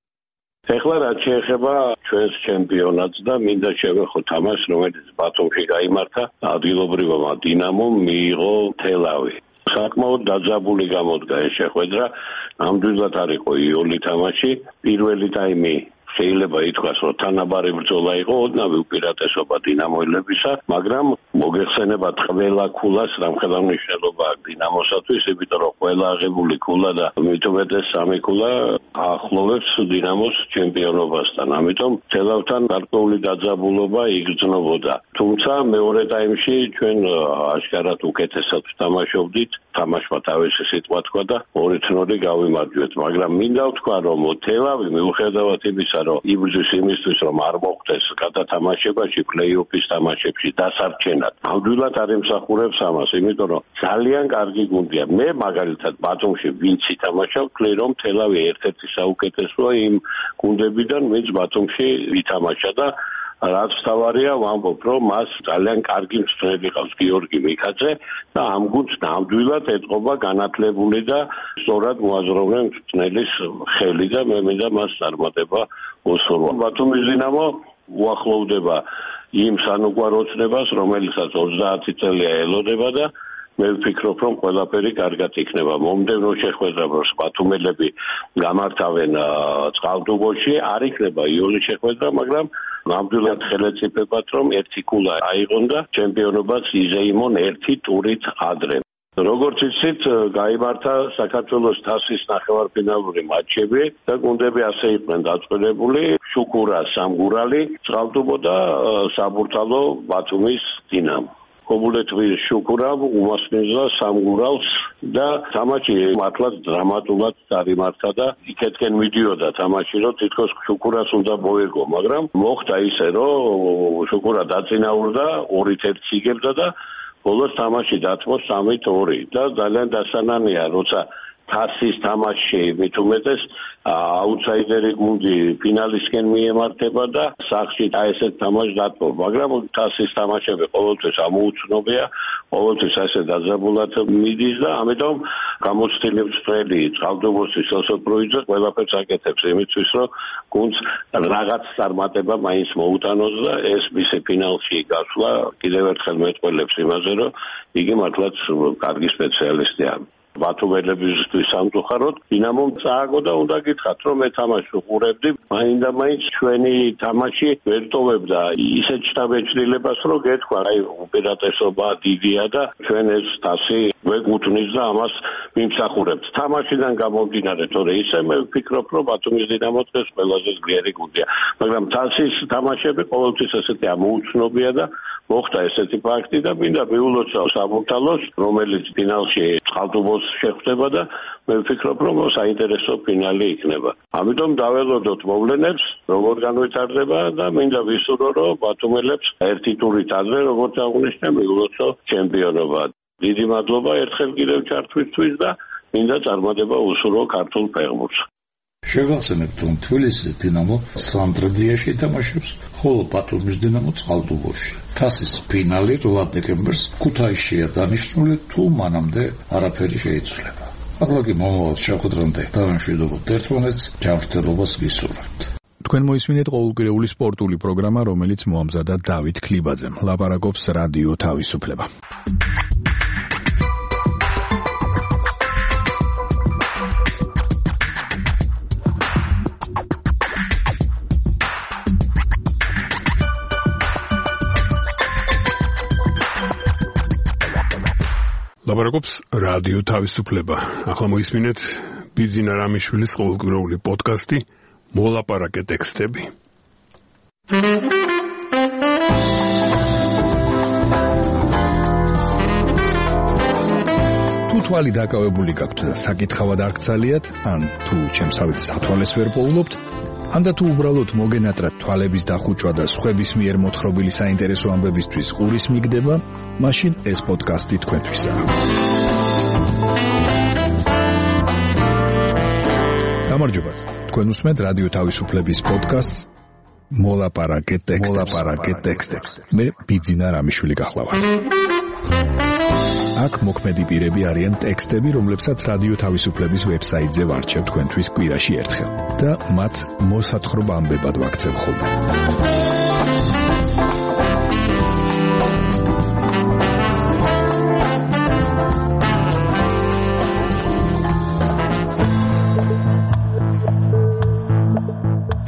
ეხლა რაც შეეხება ჩვენს ჩემპიონატს და მინდა შევეხო თამაშს, რომელიც ბათუმში გაიმართა, ადგილობრივმა დინამომ მიიღო თელავი. საკმაოდ დაძაბული გამოდგა ეს შეხვედრა. ნამდვილად არ იყო იოლი თამაში. პირველი ტაიმი შეიძლება ითქვას, რომ თანაბარი ბრძოლა იყო ოდნავი უპირატესობა დინამოელებისა, მაგრამ მოგეხსენებათ ყველა ქულას რამხელა მნიშვნელობა აქვს დინამოსათვის, იმიტომ რომ ყველა აღებული ქულა და მithumetes სამი ქულა ახლოვებს დინამოს ჩემპიონობასთან. ამიტომ თელავთან გარკვეული დაძაბულობა იგრძნობოდა. თუმცა მეორე ტაიმში ჩვენ აშკარად უკეთესად ვთამაშობდით, თამაშმა თავისი სიტყვა თქვა და ორი ნული გავიმარჯვეთ, მაგრამ მინდა ვთქვა, რომ თელავი მიუხედავად იმისა, რომ იბრძვის იმისთვის, რომ არ მოხდეს გადათამაშებაში პლეი-ოფის თამაშებში დასარჩენად. ნამდვილად არ ემსახურებს ამას, იმიტომ რომ ძალიან კარგი გუნდია. მე მაგალითად ბათუმში ვინც ითამაშა, ვთვლი, რომ თელავი ერთ-ერთი საუკეთესოა იმ გუნდებიდან, ვინც ბათუმში ითამაშა და რაც თავარია, ვამბობ, რომ მას ძალიან კარგი მწვრთნელი ყავს გიორგი მიქაძე და ამ გუნდს ნამდვილად ეთყობა განათლებული და სწორად მოაზროვნე მწვრთნელის ხელი და მე მინდა მას წარმატება უსურვა. ბათუმის დინამო უახლოვდება იმ სანუკვარ ოცნებას, რომელიცაც ოცდაათი წელია ელოდება და მე ვფიქრობ, რომ ყველაფერი კარგად იქნება. მომდევნო შეხვედრას ბათუმელები გამართავენ წყალტუბოში, არ იქნება იული შეხვედრა, მაგრამ ნამდვილად ხელეწიფებათ, რომ ერთი ქულა აიღონ და ჩემპიონობაც იზეიმონ ერთი ტურით ადრე. როგორც იცით, გაიმართა საქართველოს თასის ნახევარფინალური მატჩები და გუნდები ასე იყვნენ დაწყვილებული: შუქურა სამგურალი, წყალტუბო და საბურთალო ბათუმის დინამო. კობულეთის შუქურამ უმასპინძლა სამგურალს და თამაში მართლაც დრამატულად წარიმართა და იქეთკენ მიდიოდა თამაში, რომ თითქოს შუქურას უნდა მოეგო, მაგრამ მოხდა ისე, რომ შუქურა დაწინაურდა, ორით ერთი იგებდა და ბოლოს თამაში დათმო სამით ორი და ძალიან დასანანია, როცა თასის თამაში მithumetes აუთსაიდერი გუნდი ფინალისკენ მიემართება და სახში აი ესეთ თამაშს დათმო, მაგრამ თასის თამაშები ყოველთვის ამოუცნობია, ყოველთვის ასე დაძაბულად მიდის და ამიტომ გამოცდილი მწვრთნელი წყალტუბოსის სოსობროიძე ყველაფერს აკეთებს იმისთვის, რომ გუნდს რაღაც წარმატება მაინც მოუტანოს და ეს მისი ფინალში გასვლა კიდევ ერთხელ მეტყველებს იმაზე, რომ იგი მართლაც კარგი სპეციალისტია. ბათუმელებისთვის სამწუხაროდ დინამომ წააგო და უნდა გითხრათ, რომ მე თამაშს უყურებდი, მაინდა მაინც ჩვენი თამაში ვერ ტოვებდა ისეთ შთაბეჭდილებას, რომ გეთქვა, აი უპირატესობა დიდია და ჩვენ ეს თასი ვეკუთვნის და ამას ვიმსახურებთ. თამაშიდან გამომდინარე, თორე ისე მე ვფიქრობ, რომ ბათუმის დინამო დღეს ყველაზე ძლიერი გუნდია, მაგრამ თასის თამაშები ყოველთვის ესეთი ამოუცნობია და მოხდა ესეთი ფაქტი და მინდა მიულოცავ საბურთალოს, რომელიც ფინალში წყალტუბოს შეხვდება და მე ვფიქრობ, რომ საინტერესო ფინალი იქნება. ამიტომ დაველოდოთ მოვლენებს, როგორ განვითარდება და მინდა ვისურვო, რომ ბათუმელებს ერთი ტურით ადრე, როგორც აღნიშნე, მიულოცო ჩემპიონობა. დიდი მადლობა ერთხელ კიდევ ჩართვისთვის და მინდა წარმატება უსურვო ქართულ ფეხბურთს. შევახსენებთ, რომ თბილისის დინამო სამდრედიაში ითამაშებს, ხოლო ბათუმის დინამო წყალტუბოში. თასის ფინალი რვა დეკემბერს ქუთაისშია დანიშნული, თუ მანამდე არაფერი შეიცვლება. ახლა კი მომავალ შეხვედრამდე დავამშვიდობოთ ერთმანეთს, ჯანმრთელობას გისურვებთ. თქვენ მოისმინეთ ყოველკვირეული სპორტული პროგრამა, რომელიც მოამზადა დავით ქლიბაძემ. ლაპარაკობს რადიო თავისუფლება. ლაპარაკობს რადიო თავისუფლება. ახლა მოისმინეთ ბიძინა რამიშვილის ყოველკვირეული პოდკასტი მოლაპარაკე ტექსტები. თუ თვალი დაკავებული გაქვთ და საკითხავად არ გცალიათ, ან თუ ჩემსავით სათვალეს ვერ პოულობთ, ან და თუ უბრალოდ მოგენატრათ თვალების დახუჭვა და სხვების მიერ მოთხრობილი საინტერესო ამბებისთვის ყურის მიგდება, მაშინ ეს პოდკასტი თქვენთვისაა. გამარჯობათ. თქვენ უსმენთ რადიო თავისუფლების პოდკასტს მოლაპარაკე ტექსტებს. მე ბიძინა რამიშვილი გახლავართ. აქ მოქმედი პირები არიან ტექსტები, რომლებსაც რადიო თავისუფლების ვებსაიტზე ვარჩევ თქვენთვის კვირაში ერთხელ და მათ მოსათხრობ ამბებად ვაქცევ ხოლმე.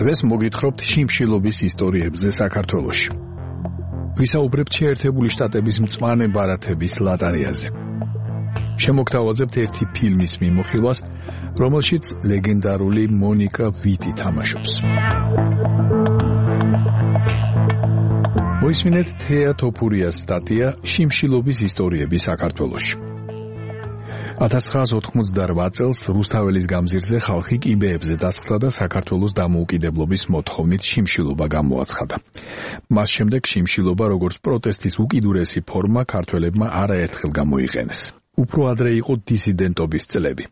დღეს მოგითხრობთ შიმშილობის ისტორიებზე საქართველოში. ვისაუბრებთ შეერთებული შტატების მწვანე ბარათების ლატარიაზე. შემოგთავაზებთ ერთი ფილმის მიმოხილვას, რომელშიც ლეგენდარული მონიკა ვიტი თამაშობს. მოისმინეთ თეა თოფურიას სტატია შიმშილობის ისტორიები საქართველოში. ათას ცხრაას ოთხმოცდარვა წელს რუსთაველის გამზირზე ხალხი კიბეებზე დასხდა და საქართველოს დამოუკიდებლობის მოთხოვნით შიმშილობა გამოაცხადა. მას შემდეგ შიმშილობა როგორც პროტესტის უკიდურესი ფორმა ქართველებმა არაერთხელ გამოიყენეს. უფრო ადრე იყო დისიდენტობის წლები.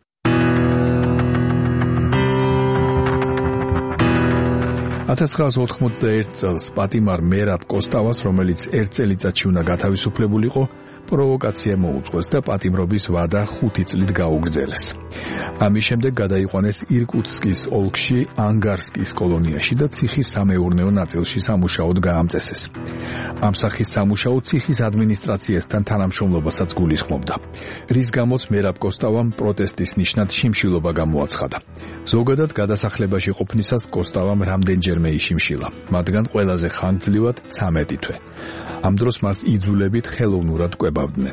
ათას ცხრაას ოთხმოცდაერთ წელს პატიმარ მერაბ კოსტავას, რომელიც ერთ წელიწადში უნდა გათავისუფლებულიყო, პროვოკაცია მოუწყვეს და პატიმრობის ვადა ხუთი წლით გაუგრძელეს. ამის შემდეგ გადაიყვანეს ირკუტსკის ოლქში ანგარსკის კოლონიაში და ციხის სამეურნეო ნაწილში სამუშაოდ გაამწესეს. ამ სახის სამუშაო ციხის ადმინისტრაციასთან თანამშრომლობასაც გულისხმობდა, რის გამოც მერაბ კოსტავამ პროტესტის ნიშნად შიმშილობა გამოაცხადა. ზოგადად გადასახლებაში ყოფნისას კოსტავამ რამდენჯერმე იშიმშილა, მათგან ყველაზე ხანგრძლივად ცამეტი თვე. ამ დროს მას იძულებით ხელოვნურად კვებავდნენ.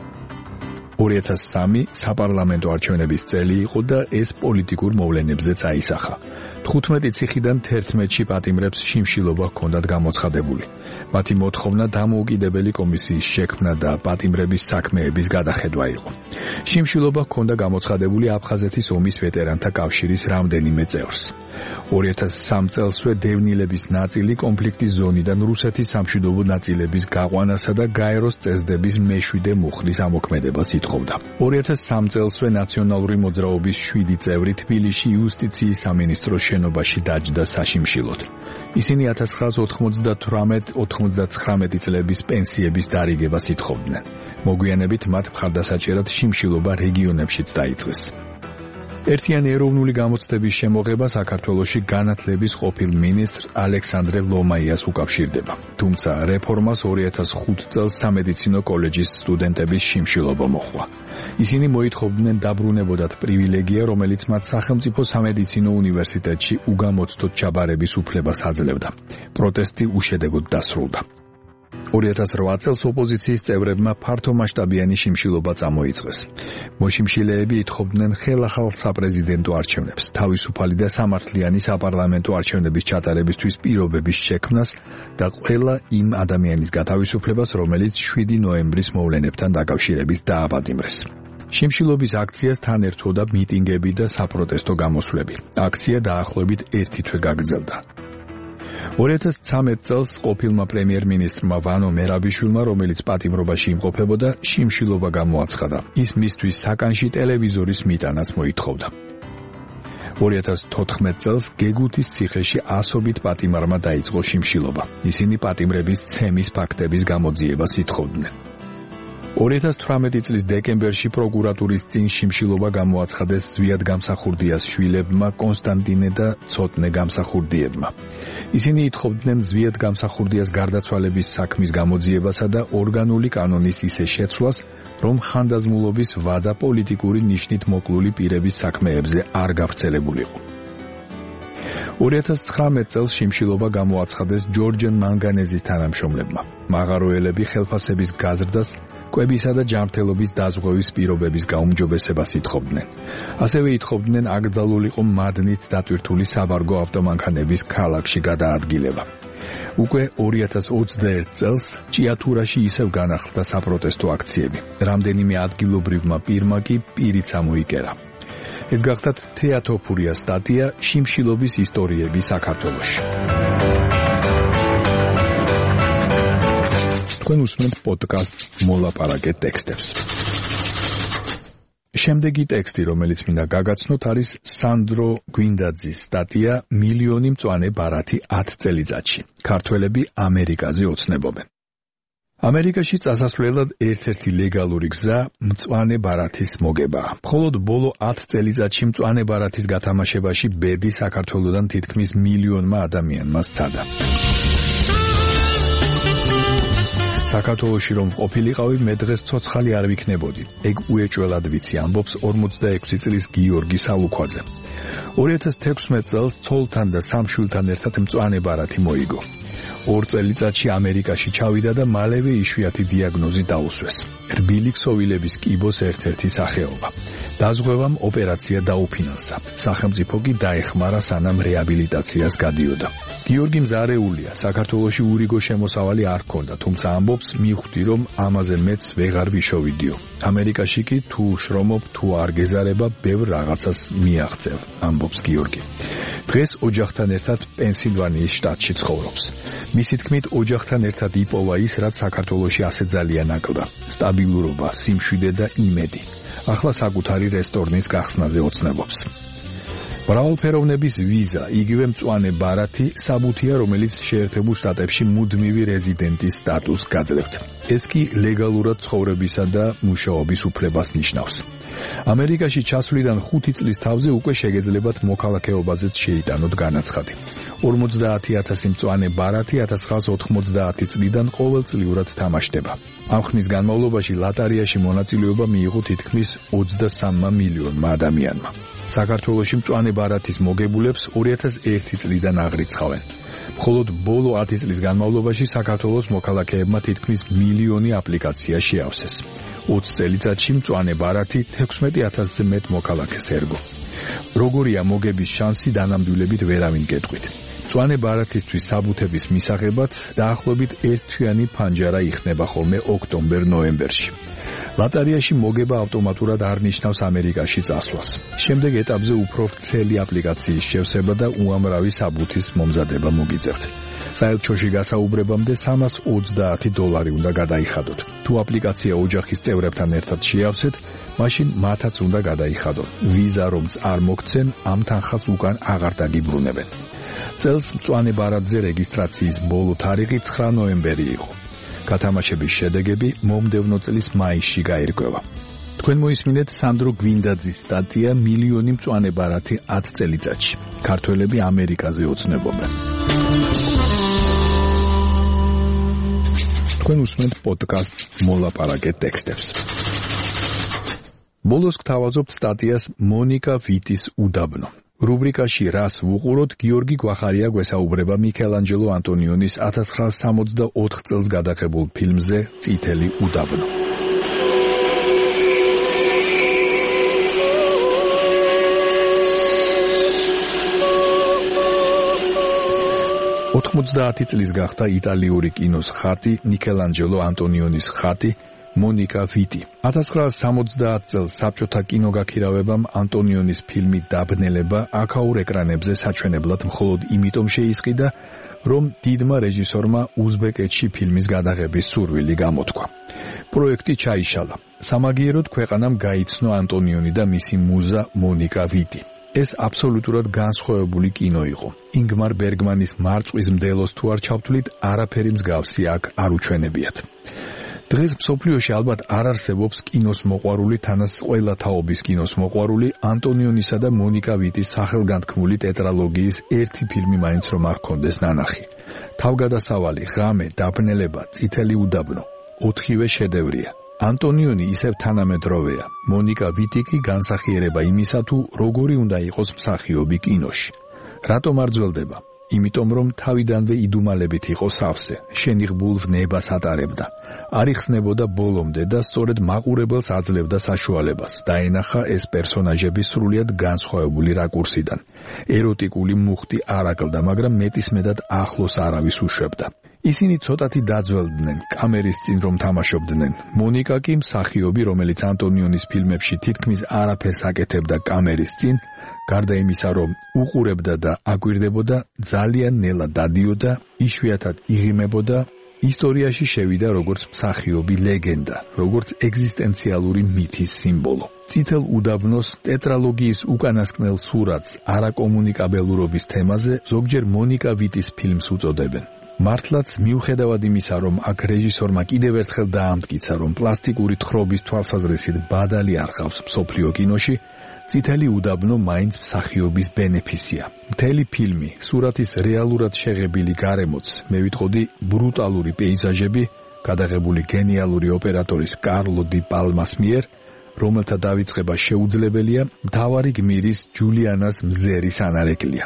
ორი ათას სამი საპარლამენტო არჩევნების წელი იყო და ეს პოლიტიკურ მოვლენებზეც აისახა. თხუთმეტი ციხიდან თერთმეტში პატიმრებს შიმშილობა ჰქონდათ გამოცხადებული. მათი მოთხოვნა დამოუკიდებელი კომისიის შექმნა და პატიმრების საქმეების გადახედვა იყო. შიმშილობა ჰქონდა გამოცხადებული აფხაზეთის ომის ვეტერანთა კავშირის რამდენიმე წევრს. ორი ათას სამ წელსვე დევნილების ნაწილი კონფლიქტის ზონიდან რუსეთის სამშვიდობო ნაწილების გაყვანასა და გაეროს წესდების მეშვიდე მუხლის ამოქმედებას ითხოვდა. ორი ათას სამ წელსვე ნაციონალური მოძრაობის შვიდი წევრი თბილისში იუსტიციის სამინისტროს შენობაში დაჯდა საშიმშილოდ. ისინი ათას ცხრაას ოთხმოცდათვრამეტ ოთხმოცდაცხრამეტი წლების პენსიების დარიგებას ითხოვდნენ. მოგვიანებით მათ მხარდასაჭერად შიმშილობა რეგიონებშიც დაიწყეს. ერთიანი ეროვნული გამოცდების შემოღება საქართველოში განათლების ყოფილ მინისტრ ალექსანდრე ლომაიას უკავშირდება. თუმცა რეფორმას ორი ათას ხუთ წელს სამედიცინო კოლეჯის სტუდენტების შიმშილობა მოჰყვა. ისინი მოითხოვდნენ დაბრუნებოდათ პრივილეგია, რომელიც მათ სახელმწიფო სამედიცინო უნივერსიტეტში უგამოცდოდ ჩაბარების უფლებას აძლევდა. პროტესტი უშედეგოდ დასრულდა. ორი ათას რვა წელს ოპოზიციის წევრებმა ფართომასშტაბიანი შიმშილობა წამოიწყეს. მოშიმშილეები ითხოვდნენ ხელახალ საპრეზიდენტო არჩევნებს, თავისუფალი და სამართლიანი საპარლამენტო არჩევნების ჩატარებისთვის პირობების შექმნას და ყველა იმ ადამიანის გათავისუფლებას, რომელიც შვიდი ნოემბრის მოვლენებთან დაკავშირებით დააპატიმრეს. შიმშილობის აქციას თან ერთვოდა მიტინგები და საპროტესტო გამოსვლები. აქცია დაახლოებით ერთი თვე გაგრძელდა. ორი ათას ცამეტ წელს ყოფილმა პრემიერ-მინისტრმა ვანო მერაბიშვილმა, რომელიც პატიმრობაში იმყოფებოდა, შიმშილობა გამოაცხადა. ის მისთვის საკანში ტელევიზორის მიტანას მოითხოვდა. ორი ათას თოთხმეტ წელს გეგუთის ციხეში ასობით პატიმარმა დაიწყო შიმშილობა. ისინი პატიმრების ცემის ფაქტების გამოძიებას ითხოვდნენ. ორი ათას თვრამეტი წლის დეკემბერში პროკურატურის წინ შიმშილობა გამოაცხადეს ზვიად გამსახურდიას შვილებმა კონსტანტინე და ცოტნე გამსახურდიებმა. ისინი ითხოვდნენ ზვიად გამსახურდიას გარდაცვალების საქმის გამოძიებასა და ორგანული კანონის ისე შეცვლას, რომ ხანდაზმულობის ვადა პოლიტიკური ნიშნით მოკლული პირების საქმეებზე არ გავრცელებულიყო. ორი ათას ცხრამეტ წელს შიმშილობა გამოაცხადეს ჯორჯენ მანგანეზის თანამშრომლებმა. მაღაროელები ხელფასების გაზრდას, კვებისა და ჯანმრთელობის დაზღვევის პირობების გაუმჯობესებას ითხოვდნენ. ასევე ითხოვდნენ აკრძალულიყო მადნით დატვირთული საბარგო ავტომანქანების ქალაქში გადაადგილება. უკვე ორი ათას ოცდაერთ წელს ჭიათურაში ისევ განახლდა საპროტესტო აქციები. რამდენიმე ადგილობრივმა პირმა კი პირით ამოიკერა. ეს გახდათ თეა თოფურიას სტატია შიმშილობის ისტორიები საქართველოში. თქვენ უსმენთ პოდკასტს მოლაპარაკეთ ტექსტებს. შემდეგი ტექსტი, რომელიც მინდა გაგაცნოთ, არის სანდრო გვინდაძის სტატია მილიონი მწვანე ბარათი ათ წელიწადში. ქართველები ამერიკაზე ოცნებობენ. ამერიკაში წასასვლელად ერთ-ერთი ლეგალური გზა მწვანე ბარათის მოგებაა. მხოლოდ ბოლო ათ წელიწადში მწვანე ბარათის გათამაშებაში ბედი საქართველოდან თითქმის მილიონმა ადამიანმა სცადა. საქართველოში რომ ყოფილიყავი, მე დღეს ცოცხალი არ ვიქნებოდი. ეგ უეჭველად ვიცი, ამბობს ორმოცდაექვსი წლის გიორგი სალუქვაძე. ორი ათას თექვსმეტ წელს ცოლთან და სამ შვილთან ერთად მწვანე ბარათი მოიგო. ორ წელიწადში ამერიკაში ჩავიდა და მალევე იშვიათი დიაგნოზი დაუსვეს. რბილი ქსოვილების კიბოს ერთ-ერთი სახეობა. დაზღვევამ ოპერაცია დაუფინანსა. სახელმწიფო კი დაეხმარა, სანამ რეაბილიტაციას გადიოდა. გიორგი მზარეულია, საქართველოში ურიგო შემოსავალი არ ჰქონდა, თუმცა ამბობს, მივხვდი რომ ამაზე მეც ვეღარ ვიშოვიდიო. ამერიკაში კი თუ შრომობ, თუ არ გეზარება, ბევრ რაღაცას მიაღწევ, ამბობს გიორგი. დღეს ოჯახთან ერთად პენსილვანიის შტატში ცხოვრობს. მისი თქმით, ოჯახთან ერთად იპოვა ის, რაც საქართველოში ასე ძალიან აკლდა. სტაბილურობა, სიმშვიდე და იმედი. ახლა საკუთარი რესტორნის გახსნაზე ოცნებობს. მრავალფეროვნების ვიზა, იგივე მწვანე ბარათი, საბუთია, რომელიც შეერთებულ შტატებში მუდმივი რეზიდენტის სტატუსს გაძლევთ. ეს კი ლეგალურად ცხოვრებისა და მუშაობის უფლებას ნიშნავს. ამერიკაში ჩასვლიდან ხუთი წლის თავზე უკვე შეგეძლებათ მოქალაქეობაზეც შეიტანოთ განაცხადი. ორმოცდაათი ათასი მწვანე ბარათი ათას ცხრაასა ოთხმოცდაათი წლიდან ყოველწლიურად თამაშდება. ამ ხნის განმავლობაში ლატარიაში მონაწილეობა მიიღო თითქმის ოცდასამმა მილიონმა ადამიანმა. საქართველოში მწვანე ბარათის მოგებულებს ორი ათას ერთი წლიდან აღრიცხავენ. მხოლოდ ბოლო ათი წლის განმავლობაში საქართველოს მოქალაქეებმა თითქმის მილიონი აპლიკაცია შეავსეს. ოცი წელიწადში მწვანე ბარათი თექვსმეტი ათასზე მეტ მოქალაქეს ერგო. როგორია მოგების შანსი, დანამდვილებით ვერავინ გეტყვით. მწვანე ბარათისთვის საბუთების მისაღებად დაახლოებით ერთთვიანი ფანჯარა იხსნება ხოლმე ოქტომბერ-ნოემბერში. ლატარიაში მოგება ავტომატურად არ ნიშნავს ამერიკაში წასვლას. შემდეგ ეტაპზე უფრო ვრცელი აპლიკაციის შევსება და უამრავი საბუთის მომზადება მოგიწევთ. საელჩოში გასაუბრებამდე სამას ოცდაათი დოლარი უნდა გადაიხადოთ. თუ აპლიკაცია ოჯახის წევრებთან ერთად შეავსეთ, მაშინ მათაც უნდა გადაიხადონ. ვიზა რომც არ მოგცენ, ამ თანხას უკან აღარ დაგიბრუნებენ. წელს მწვანე ბარათზე რეგისტრაციის ბოლო თარიღი ცხრა ნოემბერი იყო. გათამაშების შედეგები მომდევნო წლის მაისში გაირკვევა. თქვენ მოისმინეთ სანდრო გვინდაძის სტატია მილიონი მწვანე ბარათი ათი წელიწადში. ქართველები ამერიკაზე ოცნებობენ. თქვენ უსმენთ პოდკასტს მოლაპარაკე ტექსტებს. ბოლოს გთავაზობთ სტატიას მონიკა ვიტის უდაბნო. რუბრიკაში რას ვუყუროთ, გიორგი გვახარია გვესაუბრება მიქელანჯელო ანტონიონის ათას ცხრაასა სამოცდაოთხ წელს გადაღებულ ფილმზე წითელი უდაბნო. ოთხმოცდაათი წლის გახდა იტალიური კინოს ხატი მიქელანჯელო ანტონიონის ხატი მონიკა ვიტი. ათას ცხრაასა სამოცდაათ წელს საბჭოთა კინოგაქირავებამ ანტონიონის ფილმი დაბნელება აქაურ ეკრანებზე საჩვენებლად მხოლოდ იმიტომ შეისყიდა, რომ დიდმა რეჟისორმა უზბეკეთში ფილმის გადაღების სურვილი გამოთქვა. პროექტი ჩაიშალა. სამაგიეროდ ქვეყანამ გაიცნო ანტონიონი და მისი მუზა მონიკა ვიტი. ეს აბსოლუტურად განსხვავებული კინო იყო. ინგმარ ბერგმანის მარწყვის მდელოს თუ არ ჩავთვლით, არაფერი მსგავსი აქ არ უჩვენებიათ. დღეს მსოფლიოში ალბათ არ არსებობს კინოს მოყვარული, თანაც ყველა თაობის კინოს მოყვარული ანტონიონისა და მონიკა ვიტის სახელგანთქმული ტეტრალოგიის ერთი ფილმი მაინც რომ არ ჰქონდეს ნანახი. თავგადასავალი, ღამე, დაბნელება, წითელი უდაბნო, ოთხივე შედევრია. ანტონიონი ისევ თანამედროვეა, მონიკა ვიტი კი განსახიერება იმისა, თუ როგორი უნდა იყოს მსახიობი კინოში. რატომ არ ძველდება? იმიტომ რომ თავიდანვე იდუმალებით იყო სავსე, შენიღბულ ვნებას ატარებდა. არ იხსნებოდა ბოლომდე და სწორედ მაყურებელს აძლევდა საშუალებას. დაენახა ეს პერსონაჟები სრულიად განსხვავებული რაკურსიდან. ეროტიკული მუხტი არ აკლდა, მაგრამ მეტისმეტად ახლოს არავის უშვებდა. ისინი ცოტათი დაძველდნენ, კამერის წინ რომ თამაშობდნენ. მონიკა კი მსახიობი, რომელიც ანტონიონის ფილმებში თითქმის არაფერს აკეთებდა კამერის წინ, გარდა იმისა, რომ უყურებდა და აკვირდებოდა, ძალიან ნელა დადიოდა, იშვიათად იღიმებოდა, ისტორიაში შევიდა როგორც მსახიობი ლეგენდა, როგორც ეგზისტენციალური მითის სიმბოლო. წითელ უდაბნოს ტეტრალოგიის უკანასკნელ სურათს არაკომუნიკაბელურობის თემაზე ზოგჯერ მონიკა ვიტის ფილმს უწოდებენ. მართლაც მიუხედავად იმისა, რომ აქ რეჟისორმა კიდევ ერთხელ დაამტკიცა, რომ პლასტიკური თხრობის თვალსაზრისით ბადალი არ ყავს მსოფლიო კინოში, წითელი უდაბნო მაინც მსახიობის ბენეფისია. მთელი ფილმი, სურათის რეალურად შეღებილი გარემოც, მე ვიტყოდი ბრუტალური პეიზაჟები, გადაღებული გენიალური ოპერატორის კარლო დი პალმას მიერ, რომელთა დავიწყება შეუძლებელია, მთავარი გმირის ჯულიანას მზერის ანარეკლია.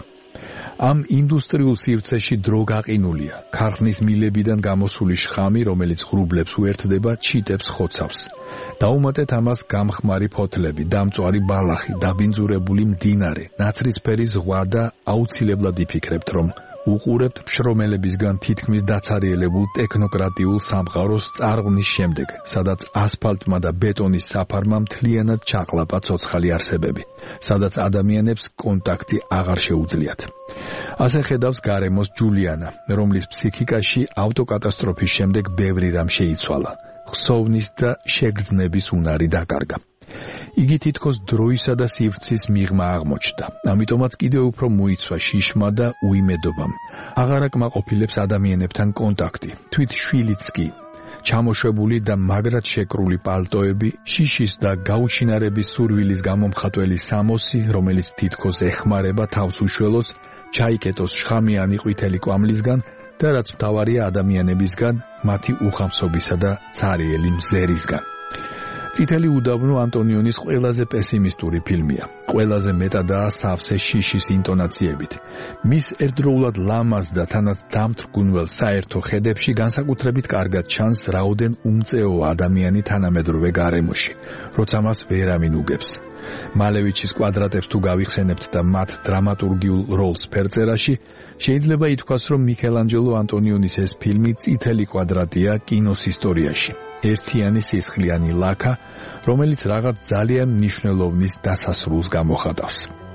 ამ ინდუსტრიულ სივრცეში დრო გაყინულია, ქარხნის მილებიდან გამოსული შხამი, რომელიც ღრუბლებს უერთდება, ჩიტებს ხოცავს. დაუმატეთ ამას გამხმარი ფოთლები, დამწვარი ბალახი, დაბინძურებული მდინარე, ნაცრისფერი ზღვა და აუცილებლად იფიქრებთ, რომ უყურებთ შრომელებისგან თითქმის დაცარიელებულ ტექნოკრატიულ სამყაროს წარღვნის შემდეგ, სადაც ასფალტმა და ბეტონის საფარმა მთლიანად ჩაყლაპა ცოცხალი არსებები, სადაც ადამიანებს კონტაქტი აღარ შეუძლიათ. ასე ხედავს გარემოს ჯულიანა, რომლის ფსიქიკაში ავტოკატასტროფის შემდეგ ბევრი რამ შეიცვალა. ხსოვნის და შეგრძნების უნარი დაკარგა. იგი თითქოს დროისა და სივრცის მიღმა აღმოჩნდა. ამიტომაც კიდევ უფრო მოიცვა შიშმა და უიმედობამ. აღარ აკმაყოფილებს ადამიანებთან კონტაქტი. თვით შვილიც კი. ჩამოშვებული და მაგრად შეკრული პალტოები, შიშის და გაუჩინარების სურვილის გამომხატველი სამოსი, რომელიც თითქოს ეხმარება თავს უშველოს, ჩაიკეტოს შხამიანი ყვითელი კვამლისგან და რაც მთავარია ადამიანებისგან, მათი უხამსობისა და ცარიელი მზერისგან. წითელი უდაბნო ანტონიონის ყველაზე პესიმისტური ფილმია. ყველაზე მეტადაა სავსე შიშის ინტონაციებით. მის ერთდროულად ლამაზ და თანაც დამთრგუნველ საერთო ხედებში განსაკუთრებით კარგად ჩანს, რაოდენ უმწეოა ადამიანი თანამედროვე გარემოში, როცა მას ვერავინ უგებს. მალევიჩის კვადრატებს თუ გავიხსენებთ და მათ დრამატურგიულ როლს ფერწერაში, შეიძლება ითქვას, რომ მიქელანჯელო ანტონიონის ეს ფილმი წითელი კვადრატია კინოს ისტორიაში. ერთიანი სისხლიანი ლაქა, რომელიც რაღაც ძალიან მნიშვნელოვნის დასასრულს გამოხატავს.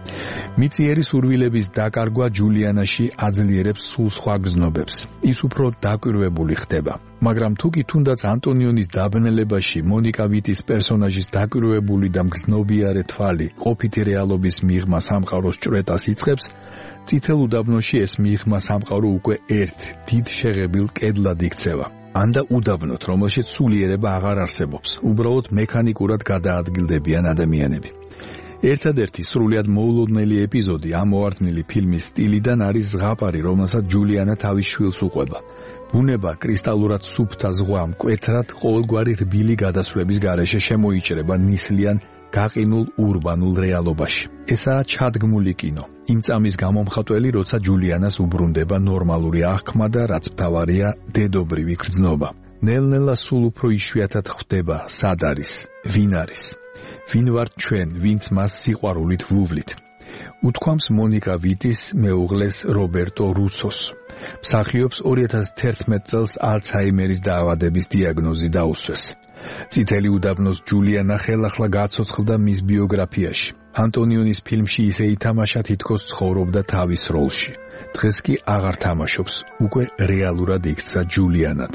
მიწიერი სურვილების დაკარგვა ჯულიანაში აძლიერებს სულ სხვა გზნობებს. ის უფრო დაკვირვებული ხდება. მაგრამ თუ კი თუნდაც ანტონიონის დაბნელებაში მონიკა ვიტის პერსონაჟის დაკვირვებული და მგზნობიარე თვალი ყოფითი რეალობის მიღმა სამყაროს ჭრეტას იწყებს, წითელ უდაბნოში ეს მიღმა სამყარო უკვე ერთ დიდ შეღებილ კედლად იქცევა. ანდა უდაბნოთ, რომელშიც სულიერება აღარ არსებობს, უბრალოდ მექანიკურად გადაადგილდებიან ადამიანები. ერთადერთი სრულიად მოულოდნელი ეპიზოდი ამ მოარდნილი ფილმის სტილიდან არის ზღაპარი, რომელსაც ჯულიანა თავის შვილს უყვება. ბუნება კრისტალურად სუფთა ზღვა მკვეთრად ყოველგვარი რბილი გადასვლების გარეშე შემოიჭრება ნისლიან გაყინულ ურბანულ რეალობაში. ესაა ჩადგმული კინო. იმ წამის გამომხატველი, როცა ჯულიანას უბრუნდება ნორმალური აღქმა და რაც მთავარია, დედობრივი გრძნობა. ნელ-ნელა სულ უფრო იშვიათად ხვდება, სად არის, ვინ არის. ვინ ვართ ჩვენ, ვინც მას სიყვარულით ვუვლით. უთქვამს მონიკა ვიტის მეუღლეს რობერტო რუსოს. მსახიობს ორი ათას თერთმეტ წელს ალცჰაიმერის დაავადების დიაგნოზი დაუსვეს. წითელი უდაბნოს ჯულიანა ხელახლა გაცოცხლდა მის ბიოგრაფიაში. ანტონიონის ფილმში ისე ითამაშა, თითქოს ცხოვრობდა თავის როლში. დღეს კი აღარ თამაშობს, უკვე რეალურად იქცა ჯულიანად.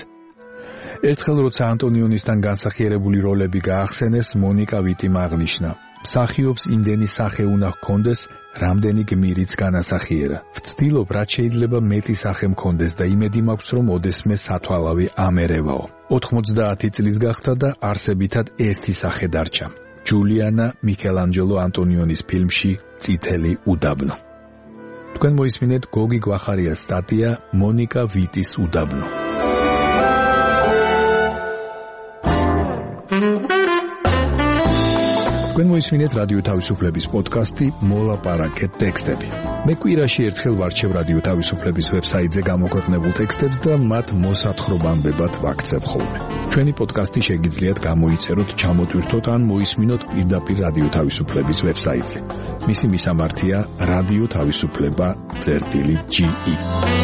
ერთხელ როცა ანტონიონისთან განსახიერებული როლები გაახსენეს, მონიკა ვიტიმ აღნიშნა: მსახიობს იმდენი სახე უნდა ჰქონდეს, რამდენი გმირიც განასახიერა. ვცდილობ, რაც შეიძლება მეტი სახე მქონდეს და იმედი მაქვს, რომ ოდესმე სათვალავი ამერევაო. ოთხმოცდაათი წლის გახდა და არსებითად ერთი სახე დარჩა. ჯულიანა მიქელანჯელო ანტონიონის ფილმში წითელი უდაბნო. თქვენ მოისმინეთ გოგი გვახარიას სტატია მონიკა ვიტის უდაბნო. თქვენ მოისმინეთ რადიო თავისუფლების პოდკასტი მოლაპარაკე ტექსტები. მე კვირაში ერთხელ ვარჩევ რადიო თავისუფლების ვებსაიტზე გამოქვეყნებულ ტექსტებს და მათ მოსათხრობამდებად ვაქცევ ხოლმე. ჩვენი პოდკასტი შეგიძლიათ გამოიწეროთ, ჩამოტვირთოთ ან მოისმინოთ პირდაპირ რადიო თავისუფლების ვებსაიტზე. მისი მისამართია რადიო თავისუფლება წერტილი ჯი ი.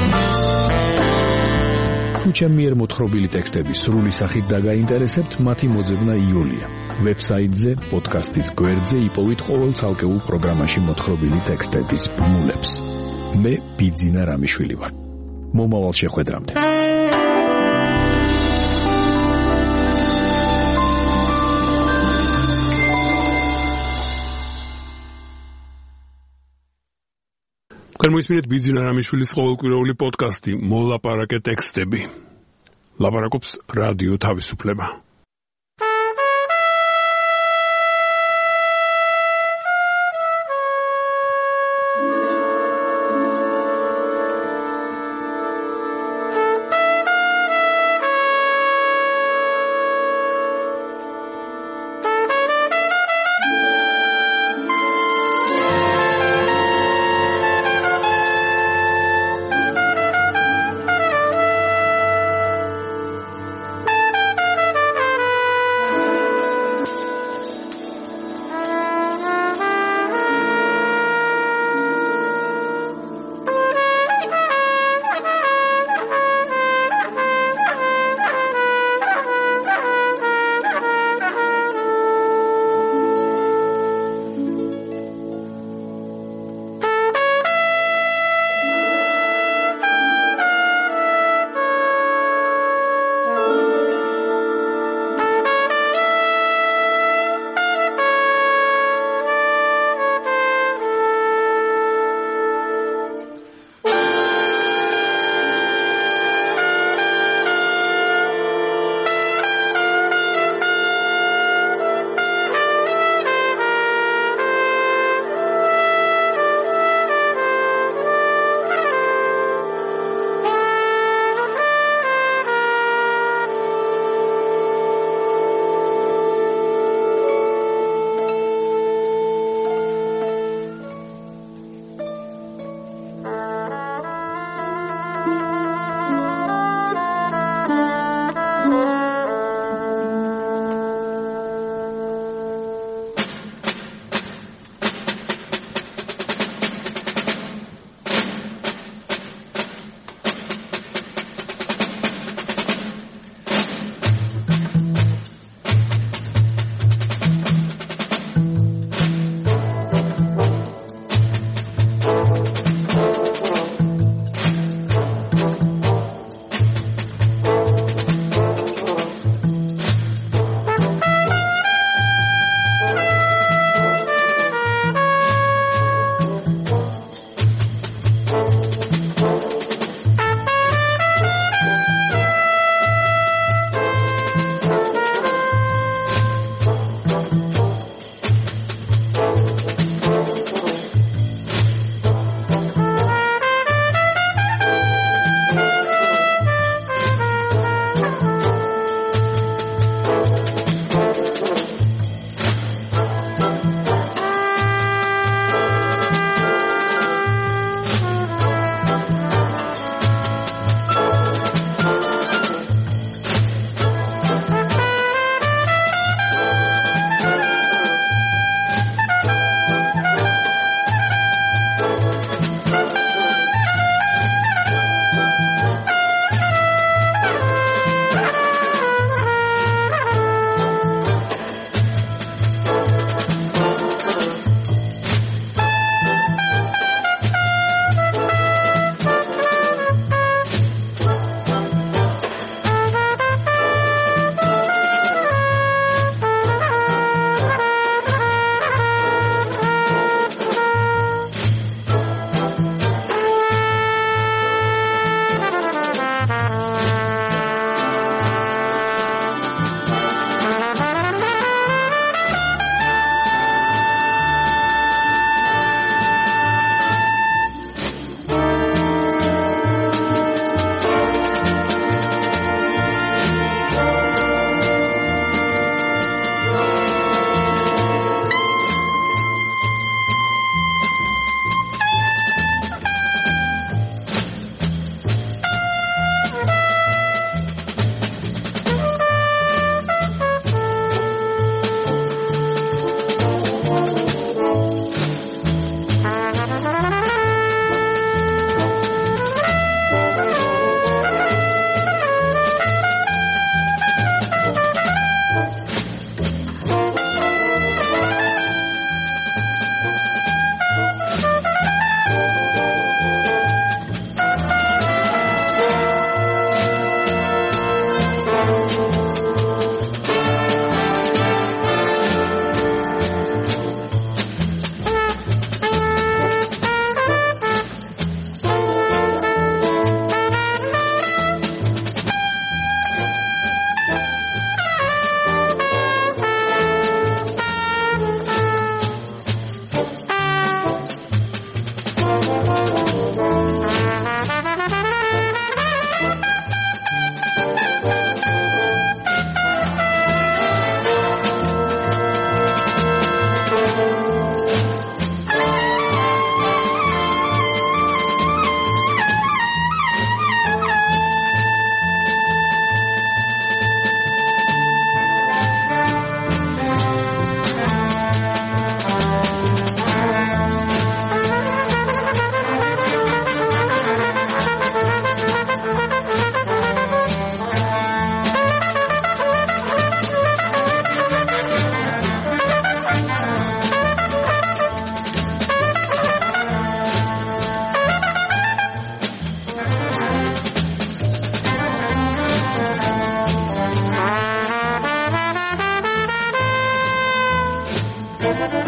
თუ ჩემ მიერ მოთხრობილი ტექსტები სრული სახით დაგაინტერესებთ, მათი მოძებნა იოლია. ვებსაიტზე, პოდკასტის გვერდზე იპოვით ყოველ ცალკეულ პროგრამაში მოთხრობილი ტექსტების ბმულებს. მე ბიძინა რამიშვილი ვარ. მომავალ შეხვედრამდე. თქვენ მოისმინეთ ბიძინა რამიშვილის ყოველკვირეული პოდკასტი მოლაპარაკე ტექსტები. ლაპარაკობს რადიო თავისუფლება.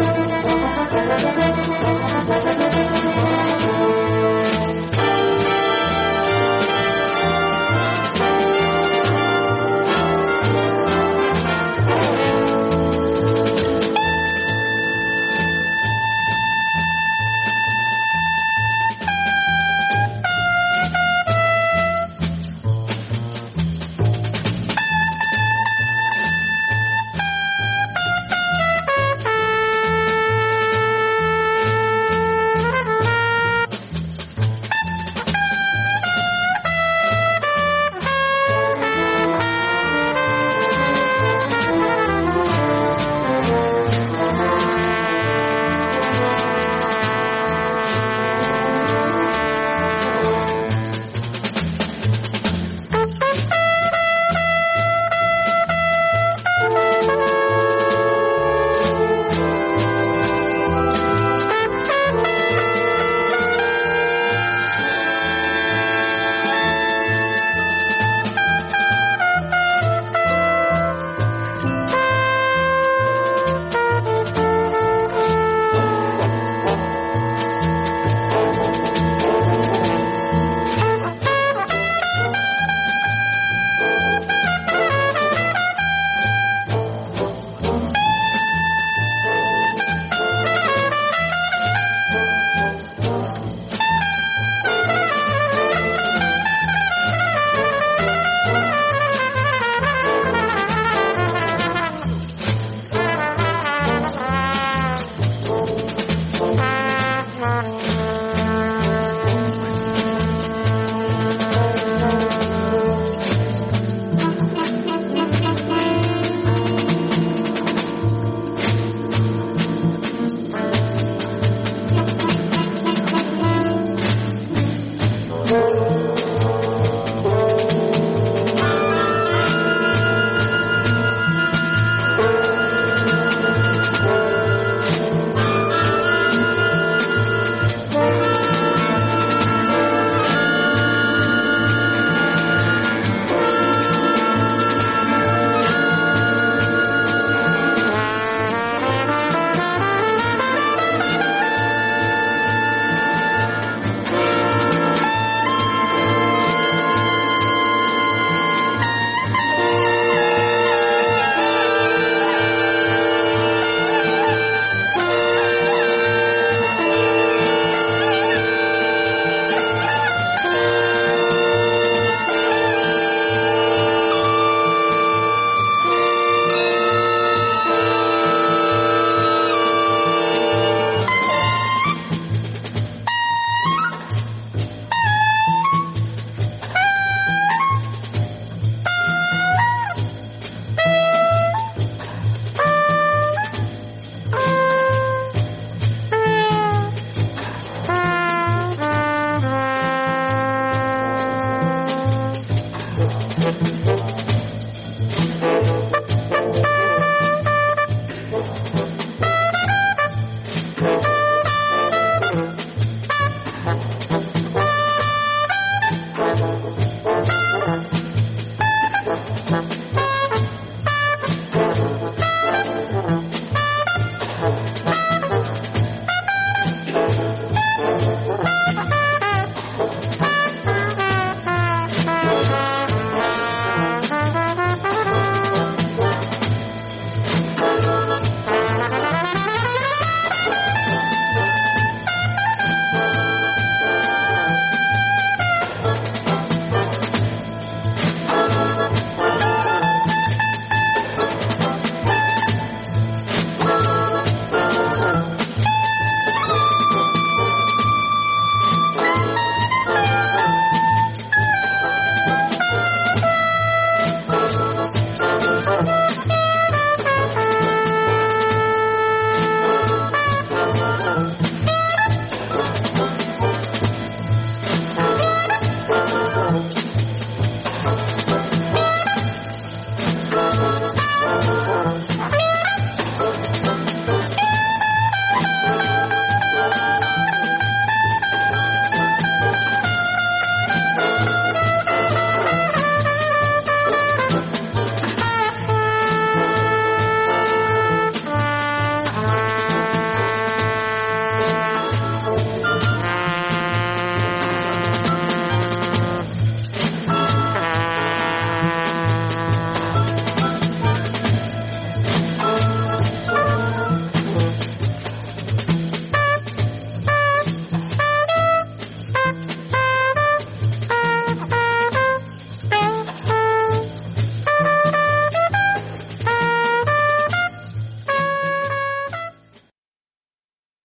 Thank you.